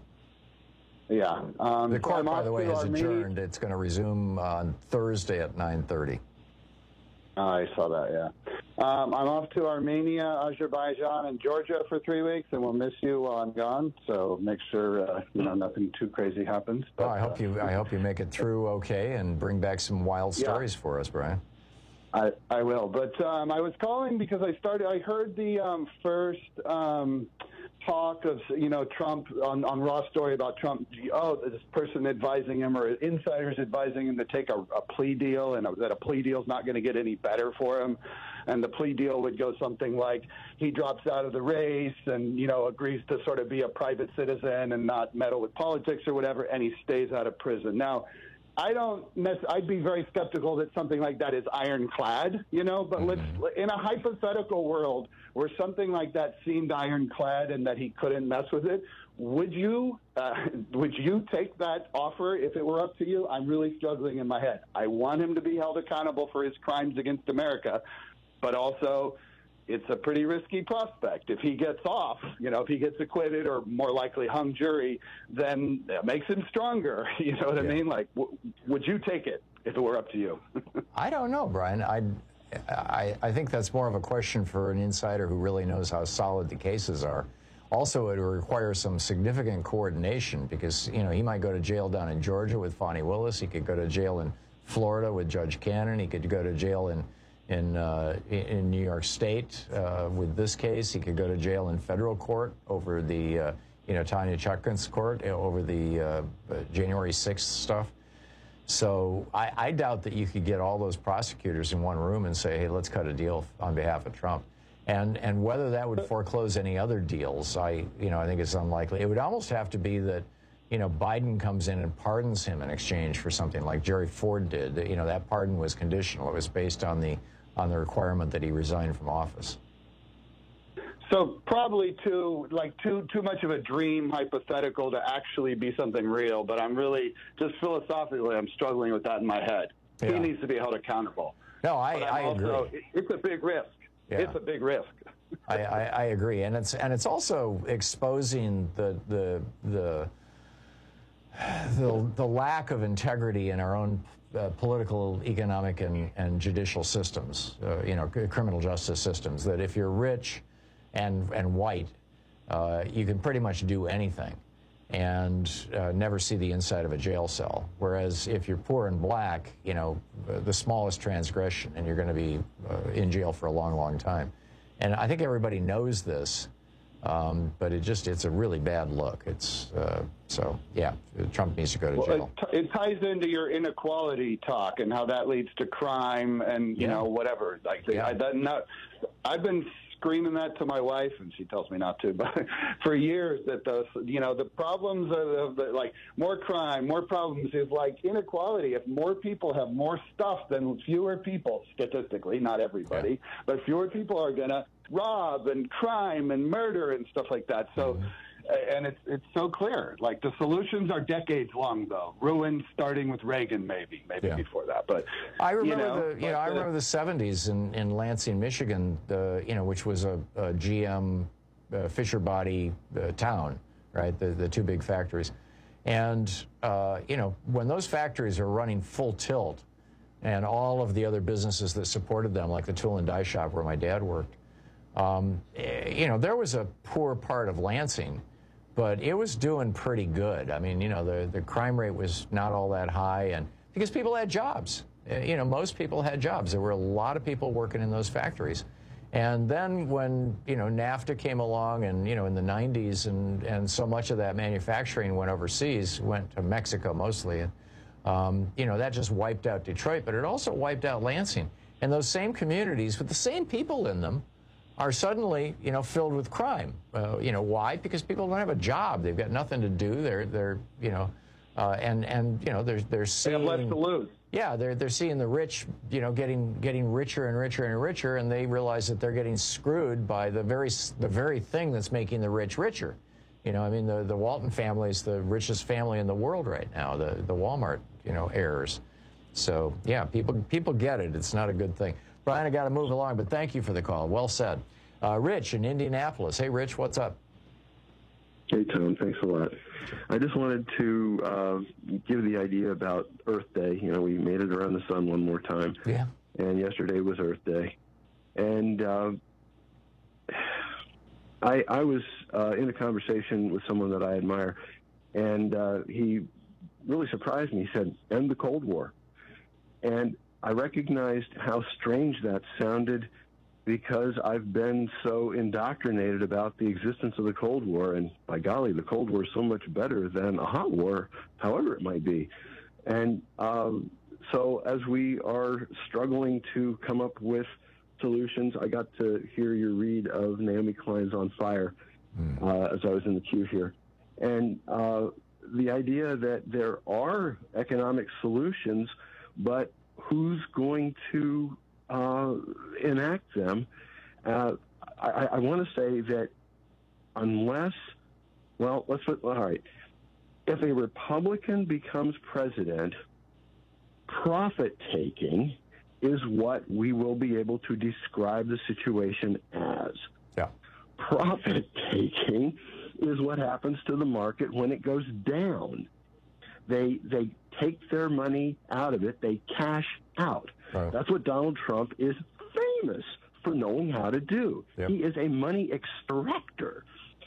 Yeah. Um, the court, so by the way, has Armenia. adjourned. It's going to resume on Thursday at nine thirty. Oh, I saw that, yeah. Um, I'm off to Armenia, Azerbaijan, and Georgia for three weeks, and we'll miss you while I'm gone. So make sure uh, you know nothing too crazy happens. But, oh, I hope uh, you. I hope you make it through okay and bring back some wild Yeah. stories for us, Brian. I, I will. But um, I was calling because I started. I heard the um, first um, talk of you know Trump on on Raw story about Trump. Oh, this person advising him or insiders advising him to take a, a plea deal, and that a plea deal is not going to get any better for him. And the plea deal would go something like he drops out of the race and, you know, agrees to sort of be a private citizen and not meddle with politics or whatever, and he stays out of prison. Now, I don't – I'd be very skeptical that something like that is ironclad, you know, but let's – in a hypothetical world where something like that seemed ironclad and that he couldn't mess with it, would you uh, would you take that offer if it were up to you? I'm really struggling in my head. I want him to be held accountable for his crimes against America, but also it's a pretty risky prospect. If he gets off, you know, if he gets acquitted or more likely hung jury, then that makes him stronger. You know what yeah. I mean? Like, w- would you take it if it were up to you? I don't know, Brian. I, I, I think that's more of a question for an insider who really knows how solid the cases are. Also, it would require some significant coordination because, you know, he might go to jail down in Georgia with Fonnie Willis. He could go to jail in Florida with Judge Cannon. He could go to jail in in uh, in New York State uh, with this case. He could go to jail in federal court over the, uh, you know, Tanya Chutkan's court over the uh, January sixth stuff. So I, I doubt that you could get all those prosecutors in one room and say, hey, let's cut a deal on behalf of Trump. And and whether that would foreclose any other deals, I you know I think it's unlikely. It would almost have to be that, you know, Biden comes in and pardons him in exchange for something like Jerry Ford did. You know, that pardon was conditional. It was based on the on the requirement that he resign from office. So probably too like too too much of a dream hypothetical to actually be something real. But I'm really just philosophically, I'm struggling with that in my head. Yeah. He needs to be held accountable. No, I, I also, agree. It's a big risk. Yeah. It's a big risk. I, I, I agree, and it's and it's also exposing the the the the, the lack of integrity in our own uh, political, economic, and, and judicial systems. Uh, you know, criminal justice systems. That if you're rich and and white, uh, you can pretty much do anything, and uh, never see the inside of a jail cell. Whereas if you're poor and black, you know, the smallest transgression, and you're going to be uh, in jail for a long, long time. And I think everybody knows this, um, but it just, it's a really bad look. It's, uh, so, yeah, Trump needs to go to well, jail. It, t- it ties into your inequality talk and how that leads to crime and, you yeah. know, whatever. Like, yeah. I, that not, I've been screaming that to my wife, and she tells me not to, but for years that those, you know, the problems of the, like more crime, more problems is like inequality. If more people have more stuff, then fewer people, statistically, not everybody, yeah. but fewer people are going to rob and crime and murder and stuff like that. So, mm-hmm. and it's it's so clear. Like the solutions are decades long, though. Ruined starting with Reagan, maybe, maybe yeah. before that. But I remember you know, the you know I remember the seventies in, in Lansing, Michigan, uh, you know, which was a, a G M uh, Fisher Body uh, town, right? The the two big factories, And, uh, you know, when those factories are running full tilt and all of the other businesses that supported them, like the tool and die shop where my dad worked, um, you know, there was a poor part of Lansing, but it was doing pretty good. I mean, you know, the, the crime rate was not all that high, and because people had jobs. You know, most people had jobs. There were a lot of people working in those factories. And then when, you know, NAFTA came along and, you know, in the nineties and, and so much of that manufacturing went overseas, went to Mexico mostly, and, um, you know, that just wiped out Detroit, but it also wiped out Lansing. And those same communities with the same people in them are suddenly, you know, filled with crime. Uh, you know, why? Because people don't have a job. They've got nothing to do. They're, they're you know, uh, and, and, you know, they're, they're seeing... They have less to lose. Yeah, they're, they're seeing the rich, you know, getting getting richer and richer and richer, and they realize that they're getting screwed by the very the very thing that's making the rich richer. You know, I mean, the, the Walton family is the richest family in the world right now, the, the Walmart, you know, heirs. So, yeah, people people get it. It's not a good thing. Brian, I got to move along, but thank you for the call. Well said. Uh, Rich in Indianapolis. Hey, Rich, what's up? Hey, Tom, thanks a lot. I just wanted to uh, give the idea about Earth Day. You know, we made it around the sun one more time. Yeah. And yesterday was Earth Day. And uh, I, I was uh, in a conversation with someone that I admire, and uh, he really surprised me. He said, end the Cold War. And I recognized how strange that sounded, because I've been so indoctrinated about the existence of the Cold War, and by golly, the Cold War is so much better than a hot war, however it might be. And um, so as we are struggling to come up with solutions, I got to hear your read of Naomi Klein's On Fire mm. uh, as I was in the queue here. And uh, the idea that there are economic solutions, but who's going to Uh, enact them? Uh, I, I want to say that unless, well, let's put, all right, if a Republican becomes president, profit-taking is what we will be able to describe the situation as. Yeah. Profit-taking is what happens to the market when it goes down. They, they take their money out of it. They cash out. Right. That's what Donald Trump is famous for knowing how to do. Yep. He is a money extractor.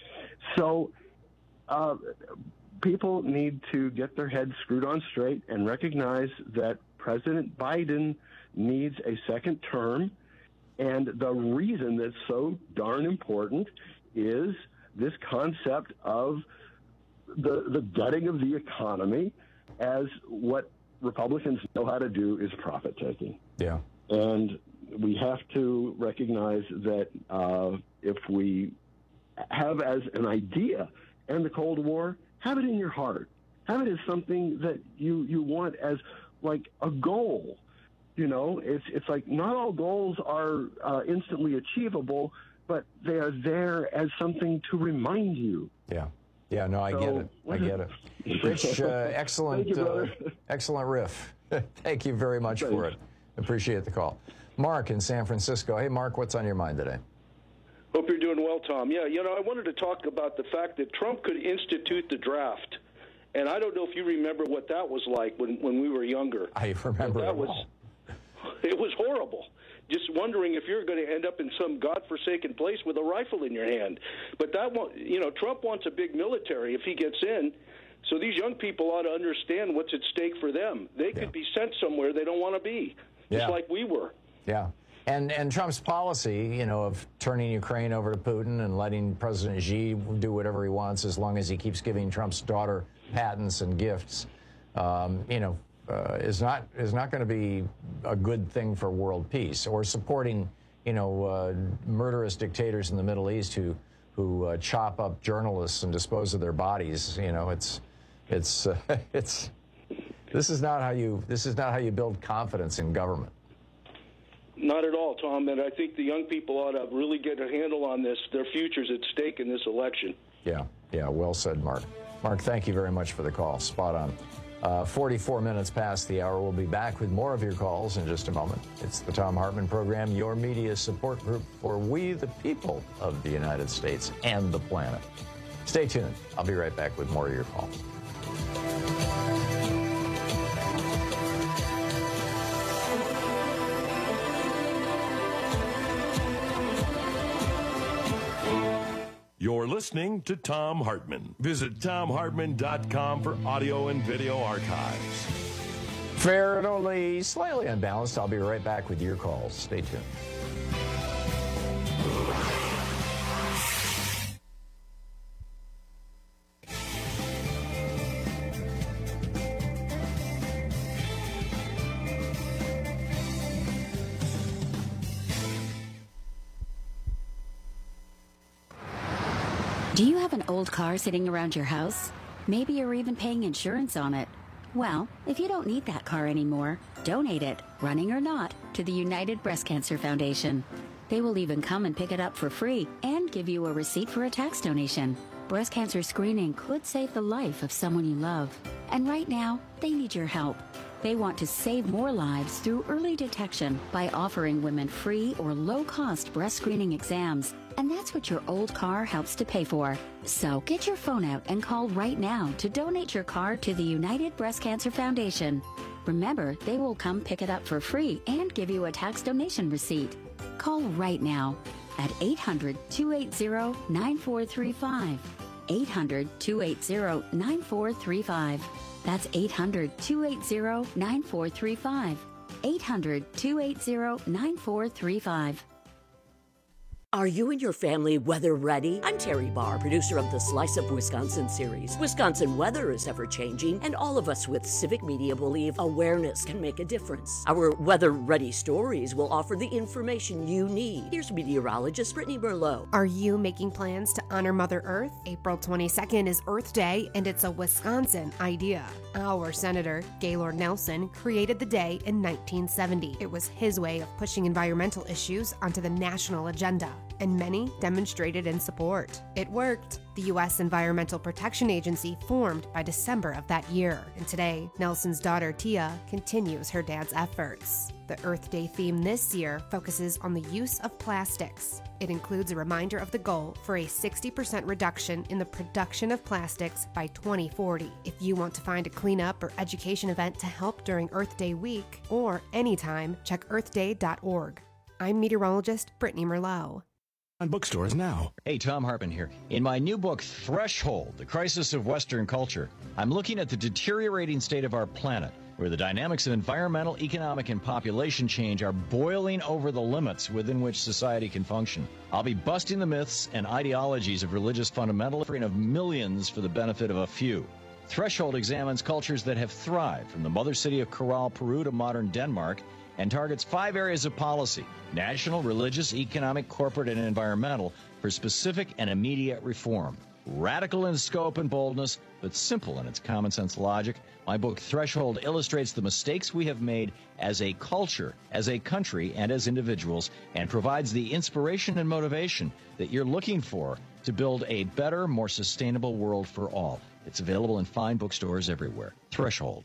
So uh, people need to get their heads screwed on straight and recognize that President Biden needs a second term. And the reason that's so darn important is this concept of the, the gutting of the economy as what Republicans know how to do is profit-taking. Yeah. And we have to recognize that uh, if we have as an idea end the Cold War, have it in your heart. Have it as something that you, you want as like a goal. You know, it's it's like not all goals are uh, instantly achievable, but they are there as something to remind you. Yeah. Yeah, no, I so, get it. I get it. Rich, uh, excellent, you, uh, excellent riff. Thank you very much Thanks. for it. Appreciate the call. Mark in San Francisco. Hey, Mark, what's on your mind today? Hope you're doing well, Tom. Yeah, you know, I wanted to talk about the fact that Trump could institute the draft. And I don't know if you remember what that was like when, when we were younger. I remember that it was, well. It was horrible. Just wondering if you're going to end up in some godforsaken place with a rifle in your hand. But that one, you know, Trump wants a big military if he gets in. So these young people ought to understand what's at stake for them. They could yeah. be sent somewhere they don't want to be, just yeah. like we were. Yeah. And and Trump's policy, you know, of turning Ukraine over to Putin and letting President Xi do whatever he wants as long as he keeps giving Trump's daughter patents and gifts, um, you know, uh, is not is not going to be a good thing for world peace, or supporting, you know, uh, murderous dictators in the Middle East who who uh, chop up journalists and dispose of their bodies. You know, it's it's uh, it's this is not how you this is not how you build confidence in government. Not at all, Tom, and I think the young people ought to really get a handle on this. Their future's at stake in this election. Yeah, yeah, well said, Mark. Mark, thank you very much for the call. Spot on. Uh, forty-four minutes past the hour. We'll be back with more of your calls in just a moment. It's the Thom Hartmann Program, your media support group for we, the people of the United States and the planet. Stay tuned. I'll be right back with more of your calls. listening to Thom Hartmann. Visit Thom Hartmann dot com for audio and video archives. Fair and only slightly unbalanced. I'll be right back with your calls. Stay tuned. Do you have an old car sitting around your house? Maybe you're even paying insurance on it. Well, if you don't need that car anymore, donate it, running or not, to the United Breast Cancer Foundation. They will even come and pick it up for free and give you a receipt for a tax donation. Breast cancer screening could save the life of someone you love. And right now, they need your help. They want to save more lives through early detection by offering women free or low-cost breast screening exams. And that's what your old car helps to pay for. So get your phone out and call right now to donate your car to the United Breast Cancer Foundation. Remember, they will come pick it up for free and give you a tax donation receipt. Call right now at eight hundred, two eight zero, nine four three five. eight hundred, two eight zero, nine four three five. That's eight hundred, two eight zero, nine four three five. eight hundred, two eight zero, nine four three five. Are you and your family weather ready? I'm Terry Barr, producer of the Slice of Wisconsin series. Wisconsin weather is ever changing, and all of us with Civic Media believe awareness can make a difference. Our weather ready stories will offer the information you need. Here's meteorologist Brittany Merlot. Are you making plans to honor Mother Earth? April twenty-second is Earth Day, and it's a Wisconsin idea. Our Senator, Gaylord Nelson, created the day in nineteen seventy. It was his way of pushing environmental issues onto the national agenda, and many demonstrated in support. It worked. The U S Environmental Protection Agency formed by December of that year, and today, Nelson's daughter Tia continues her dad's efforts. The Earth Day theme this year focuses on the use of plastics. It includes a reminder of the goal for a sixty percent reduction in the production of plastics by twenty forty. If you want to find a cleanup or education event to help during Earth Day week or anytime, check earth day dot org. I'm meteorologist Brittany Merlot. On bookstores now. Hey, Thom Hartmann here. In my new book, Threshold, The Crisis of Western Culture, I'm looking at the deteriorating state of our planet, where the dynamics of environmental, economic, and population change are boiling over the limits within which society can function. I'll be busting the myths and ideologies of religious fundamentalism of millions for the benefit of a few. Threshold examines cultures that have thrived, from the mother city of Corral, Peru to modern Denmark, and targets five areas of policy: national, religious, economic, corporate, and environmental, for specific and immediate reform. Radical in scope and boldness, but simple in its common sense logic, my book Threshold illustrates the mistakes we have made as a culture, as a country, and as individuals, and provides the inspiration and motivation that you're looking for to build a better, more sustainable world for all. It's available in fine bookstores everywhere. Threshold.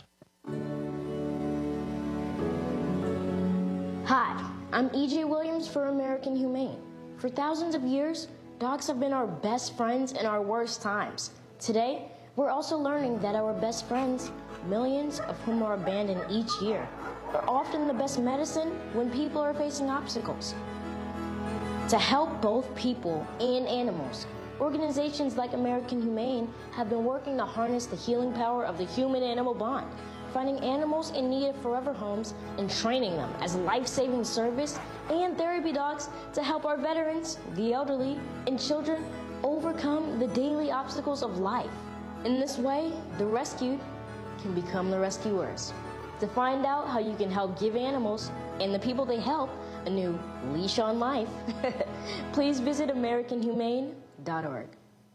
Hi, I'm E J Williams for American Humane. For thousands of years, dogs have been our best friends in our worst times. Today, we're also learning that our best friends, millions of whom are abandoned each year, are often the best medicine when people are facing obstacles. To help both people and animals, organizations like American Humane have been working to harness the healing power of the human-animal bond, finding animals in need of forever homes and training them as life-saving service and therapy dogs to help our veterans, the elderly, and children overcome the daily obstacles of life. In this way, the rescued can become the rescuers. To find out how you can help give animals and the people they help a new leash on life, please visit American Humane dot org.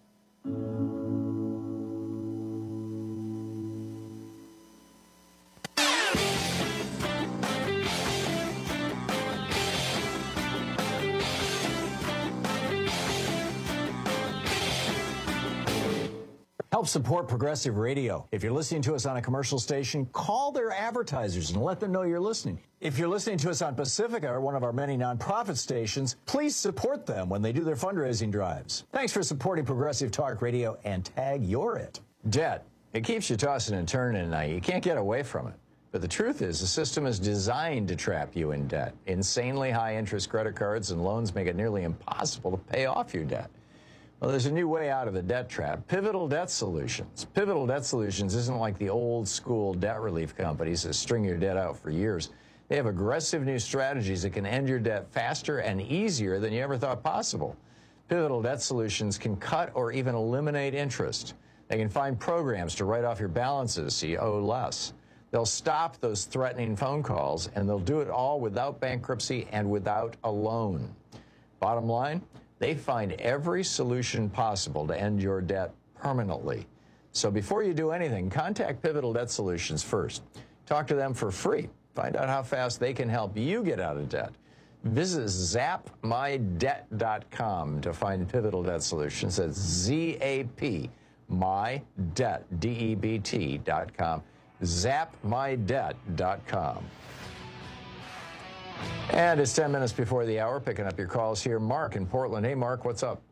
Help support Progressive Radio. If you're listening to us on a commercial station, call their advertisers and let them know you're listening. If you're listening to us on Pacifica, or one of our many nonprofit stations, please support them when they do their fundraising drives. Thanks for supporting Progressive Talk Radio, and tag you're it. Debt. It keeps you tossing and turning, and you can't get away from it. But the truth is, the system is designed to trap you in debt. Insanely high interest credit cards and loans make it nearly impossible to pay off your debt. Well, there's a new way out of the debt trap. Pivotal Debt Solutions. Pivotal Debt Solutions isn't like the old school debt relief companies that string your debt out for years. They have aggressive new strategies that can end your debt faster and easier than you ever thought possible. Pivotal Debt Solutions can cut or even eliminate interest. They can find programs to write off your balances so you owe less. They'll stop those threatening phone calls, and they'll do it all without bankruptcy and without a loan. Bottom line, they find every solution possible to end your debt permanently. So before you do anything, contact Pivotal Debt Solutions first. Talk to them for free. Find out how fast they can help you get out of debt. Visit zap my debt dot com to find Pivotal Debt Solutions. That's Z A P, my debt, D E B T dot com. zap my debt dot com. And it's ten minutes before the hour, picking up your calls here. Mark in Portland. Hey, Mark, what's up?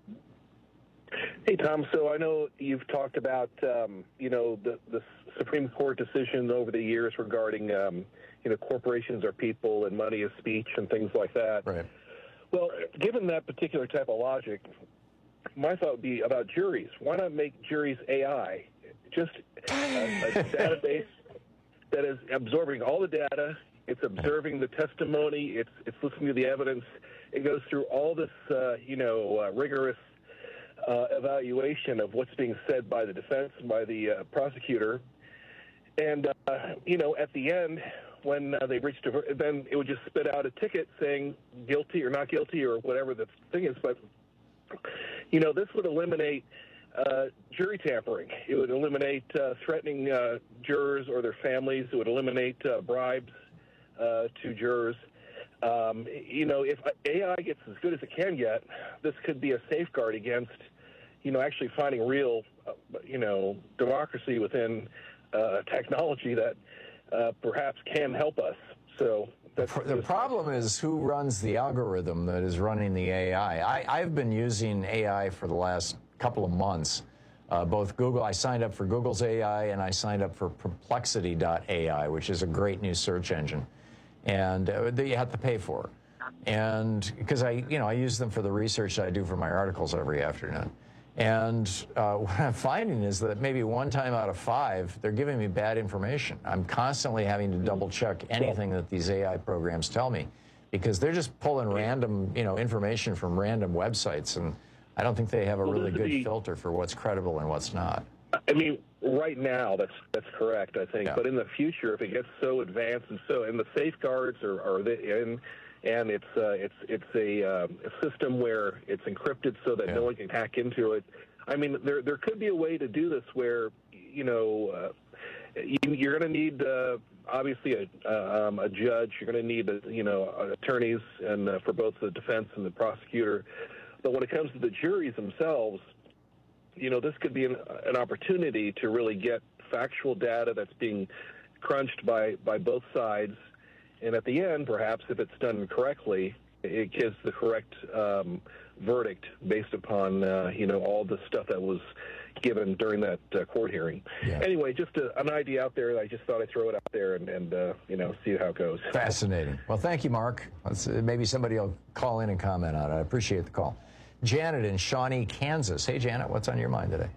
Hey, Tom. So I know you've talked about, um, you know, the, the Supreme Court decision over the years regarding, um, you know, corporations are people and money is speech and things like that. Right. Well, given that particular type of logic, my thought would be about juries. Why not make juries A I? Just a, a database that is absorbing all the data. It's observing the testimony. It's it's listening to the evidence. It goes through all this, uh, you know, uh, rigorous uh, evaluation of what's being said by the defense and by the uh, prosecutor. And, uh, you know, at the end, when uh, they reached a ver- then it would just spit out a ticket saying guilty or not guilty or whatever the thing is. But, you know, this would eliminate uh, jury tampering. It would eliminate uh, threatening uh, jurors or their families. It would eliminate uh, bribes uh, to jurors. Um, you know, if A I gets as good as it can get, this could be a safeguard against, you know, actually finding real, uh, you know, democracy within uh, technology that uh, perhaps can help us. So that's the problem is who runs the algorithm that is running the A I. I, I've been using A I for the last couple of months. Uh, both Google, I signed up for Google's A I and I signed up for Perplexity dot A I, which is a great new search engine. And uh, that you have to pay for. And because I, you know, I use them for the research that I do for my articles every afternoon. And uh, what I'm finding is that maybe one time out of five, they're giving me bad information. I'm constantly having to double check anything that these A I programs tell me because they're just pulling random, you know, information from random websites. And I don't think they have a Well, really this good is the- filter for what's credible and what's not. I mean, right now, that's that's correct, I think. Yeah. But in the future, if it gets so advanced and so, and the safeguards are, are the, and and it's uh, it's it's a, uh, a system where it's encrypted so that Yeah. no one can hack into it. I mean, there there could be a way to do this where, you know, uh, you, you're going to need uh, obviously a uh, um, a judge. You're going to need uh, you know attorneys and uh, for both the defense and the prosecutor. But when it comes to the juries themselves, you know, this could be an, an opportunity to really get factual data that's being crunched by, by both sides. And at the end, perhaps, if it's done correctly, it gives the correct um, verdict based upon, uh, you know, all the stuff that was given during that uh, court hearing. Yeah. Anyway, just a, an idea out there. I just thought I'd throw it out there and, and uh, you know, see how it goes. Fascinating. Well, thank you, Mark. Let's, uh, maybe somebody will call in and comment on it. I appreciate the call. Janet in Shawnee, Kansas. Hey, Janet, what's on your mind today?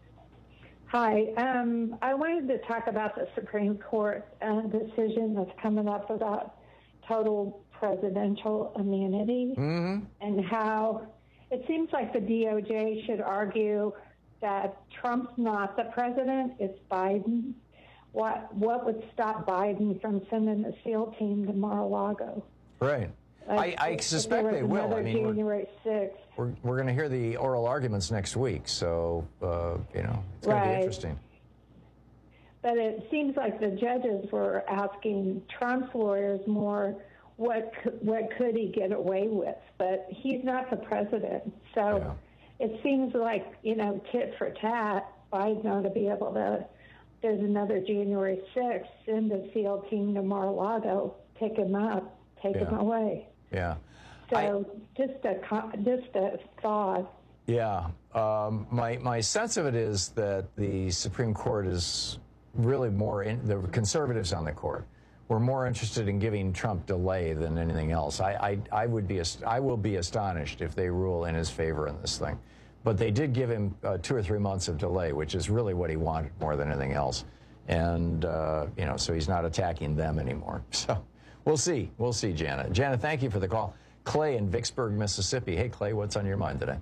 Hi. Um, I wanted to talk about the Supreme Court uh, decision that's coming up about total presidential immunity Mm-hmm. and how it seems like the D O J should argue that Trump's not the president, it's Biden. What, what would stop Biden from sending a SEAL team to Mar-a-Lago? Right. Like, I, I if suspect there they was will. another I mean, we're, January sixth. we're, we're going to hear the oral arguments next week, so, uh, you know, it's going to Right. be interesting. But it seems like the judges were asking Trump's lawyers more, what could, what could he get away with? But he's not the president. So it seems like, you know, tit for tat, Biden ought to be able to, there's another January sixth, send a SEAL team to Mar-a-Lago, pick him up, take him Yeah. away. Yeah. So just a co- just a thought. Yeah. Um, my, my sense of it is that the Supreme Court is really more, in, the conservatives on the court were more interested in giving Trump delay than anything else. I, I, I would be, ast- I will be astonished if they rule in his favor in this thing. But they did give him uh, two or three months of delay, which is really what he wanted more than anything else. And, uh, you know, so he's not attacking them anymore. So we'll see. We'll see, Janet. Janet, thank you for the call. Clay in Vicksburg, Mississippi. Hey, Clay, what's on your mind today?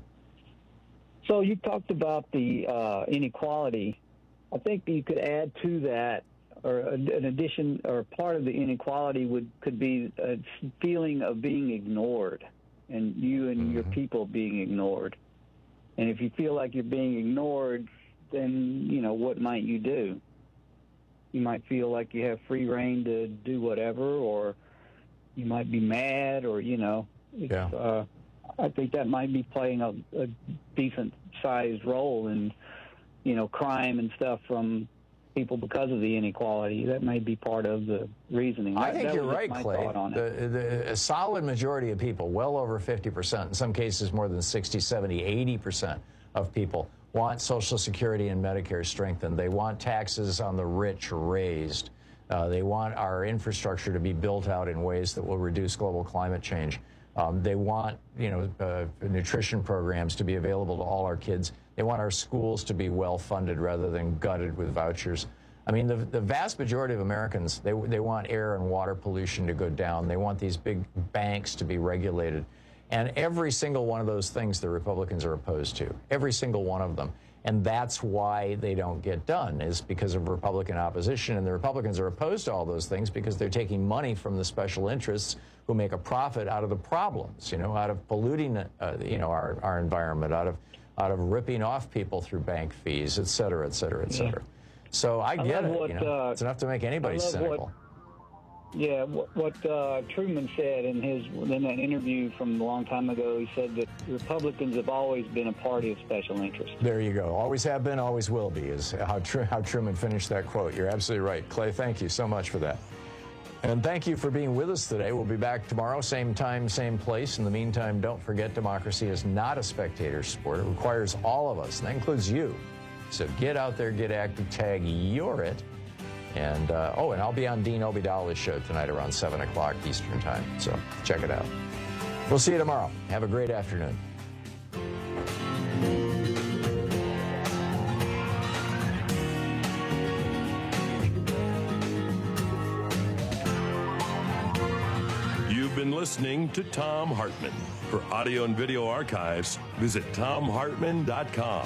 So you talked about the uh, inequality. I think you could add to that, or an addition, or part of the inequality would could be a feeling of being ignored, and you and mm-hmm. your people being ignored. And if you feel like you're being ignored, then, you know, what might you do? You might feel like you have free reign to do whatever, or you might be mad, or, you know, it's, yeah. uh, I think that might be playing a, a decent-sized role in, you know, crime and stuff from people because of the inequality. That may be part of the reasoning. I that, think that you're was right, my Clay. thought on it. The, the, a solid majority of people, well over fifty percent, in some cases more than sixty, seventy, eighty percent of people want Social Security and Medicare strengthened. They want taxes on the rich raised. Uh, they want our infrastructure to be built out in ways that will reduce global climate change. Um, they want, you know, uh, nutrition programs to be available to all our kids. They want our schools to be well funded rather than gutted with vouchers. I mean, the, the vast majority of Americans, they, they want air and water pollution to go down. They want these big banks to be regulated. And every single one of those things the Republicans are opposed to, every single one of them. And that's why they don't get done, is because of Republican opposition. And the Republicans are opposed to all those things because they're taking money from the special interests who make a profit out of the problems, you know, out of polluting, uh, you know, our, our environment, out of out of ripping off people through bank fees, et cetera, et cetera, et cetera. Yeah. So I get I it. What, you know, uh, it's enough to make anybody cynical. What, yeah, what, what uh, Truman said in his in that interview from a long time ago, he said that Republicans have always been a party of special interest. There you go. Always have been, always will be, is how, Tr- how Truman finished that quote. You're absolutely right. Clay, thank you so much for that. And thank you for being with us today. We'll be back tomorrow, same time, same place. In the meantime, don't forget, democracy is not a spectator sport. It requires all of us, and that includes you. So get out there, get active, tag you're it. And, uh, oh, and I'll be on Dean Obeidallah's show tonight around seven o'clock Eastern Time. So check it out. We'll see you tomorrow. Have a great afternoon. You've been listening to Thom Hartmann. For audio and video archives, visit thom hartmann dot com.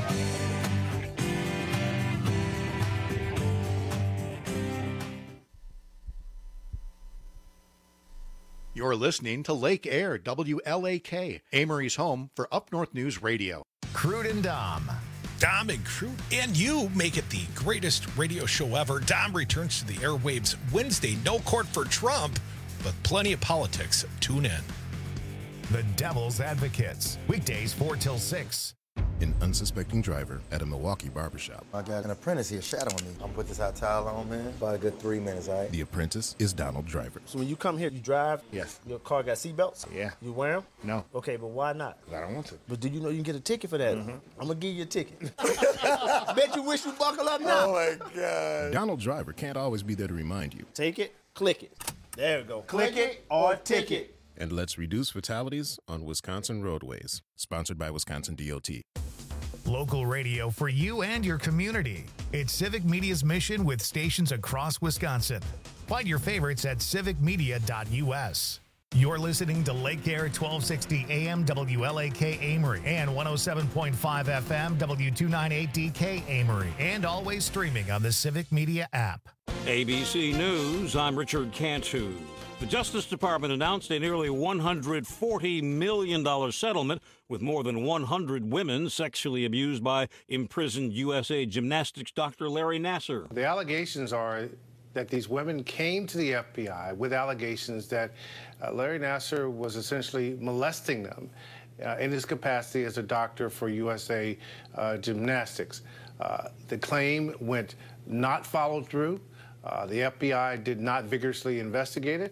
You're listening to Lake Air, W L A K, Amory's home for Up North News Radio. Crude and Dom. Dom and Crude and you make it the greatest radio show ever. Dom returns to the airwaves Wednesday. No court for Trump, but plenty of politics. Tune in. The Devil's Advocates, weekdays four till six. An unsuspecting driver at a Milwaukee barbershop. I got an apprentice here shadowing me. I'm gonna put this hot towel on, man. About a good three minutes, all right? The apprentice is Donald Driver. So when you come here, you drive? Yes. Your car got seatbelts? Yeah. You wear them? No. Okay, but why not? I don't want to. But do you know you can get a ticket for that? Mm-hmm. I'm gonna give you a ticket. Bet you wish you buckle up now. Oh my God. Donald Driver can't always be there to remind you. Take it, click it. There we go. Click, click it or ticket. And let's reduce fatalities on Wisconsin roadways. Sponsored by Wisconsin D O T. Local radio for you and your community. It's Civic Media's mission with stations across Wisconsin. Find your favorites at civic media dot U S. You're listening to Lake Air twelve sixty A M W L A K Amory and one oh seven point five F M W two ninety-eight D K Amory, and always streaming on the Civic Media app. A B C News, I'm Richard Cantu. The Justice Department announced a nearly one hundred forty million dollars settlement with more than one hundred women sexually abused by imprisoned U S A Gymnastics Doctor Larry Nassar. The allegations are that these women came to the F B I with allegations that uh, Larry Nassar was essentially molesting them uh, in his capacity as a doctor for U S A uh, Gymnastics. Uh, the claim went not followed through. Uh, the F B I did not vigorously investigate it.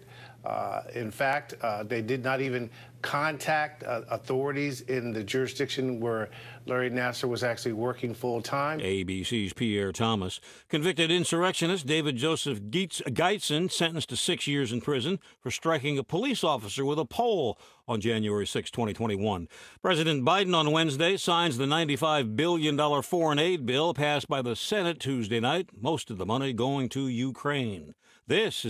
Uh, in fact, uh, they did not even contact uh, authorities in the jurisdiction where Larry Nassar was actually working full-time. A B C's Pierre Thomas. Convicted insurrectionist David Joseph Geitz- Geitzen sentenced to six years in prison for striking a police officer with a pole on January sixth, twenty twenty-one. President Biden on Wednesday signs the ninety-five billion dollars foreign aid bill passed by the Senate Tuesday night, most of the money going to Ukraine. This is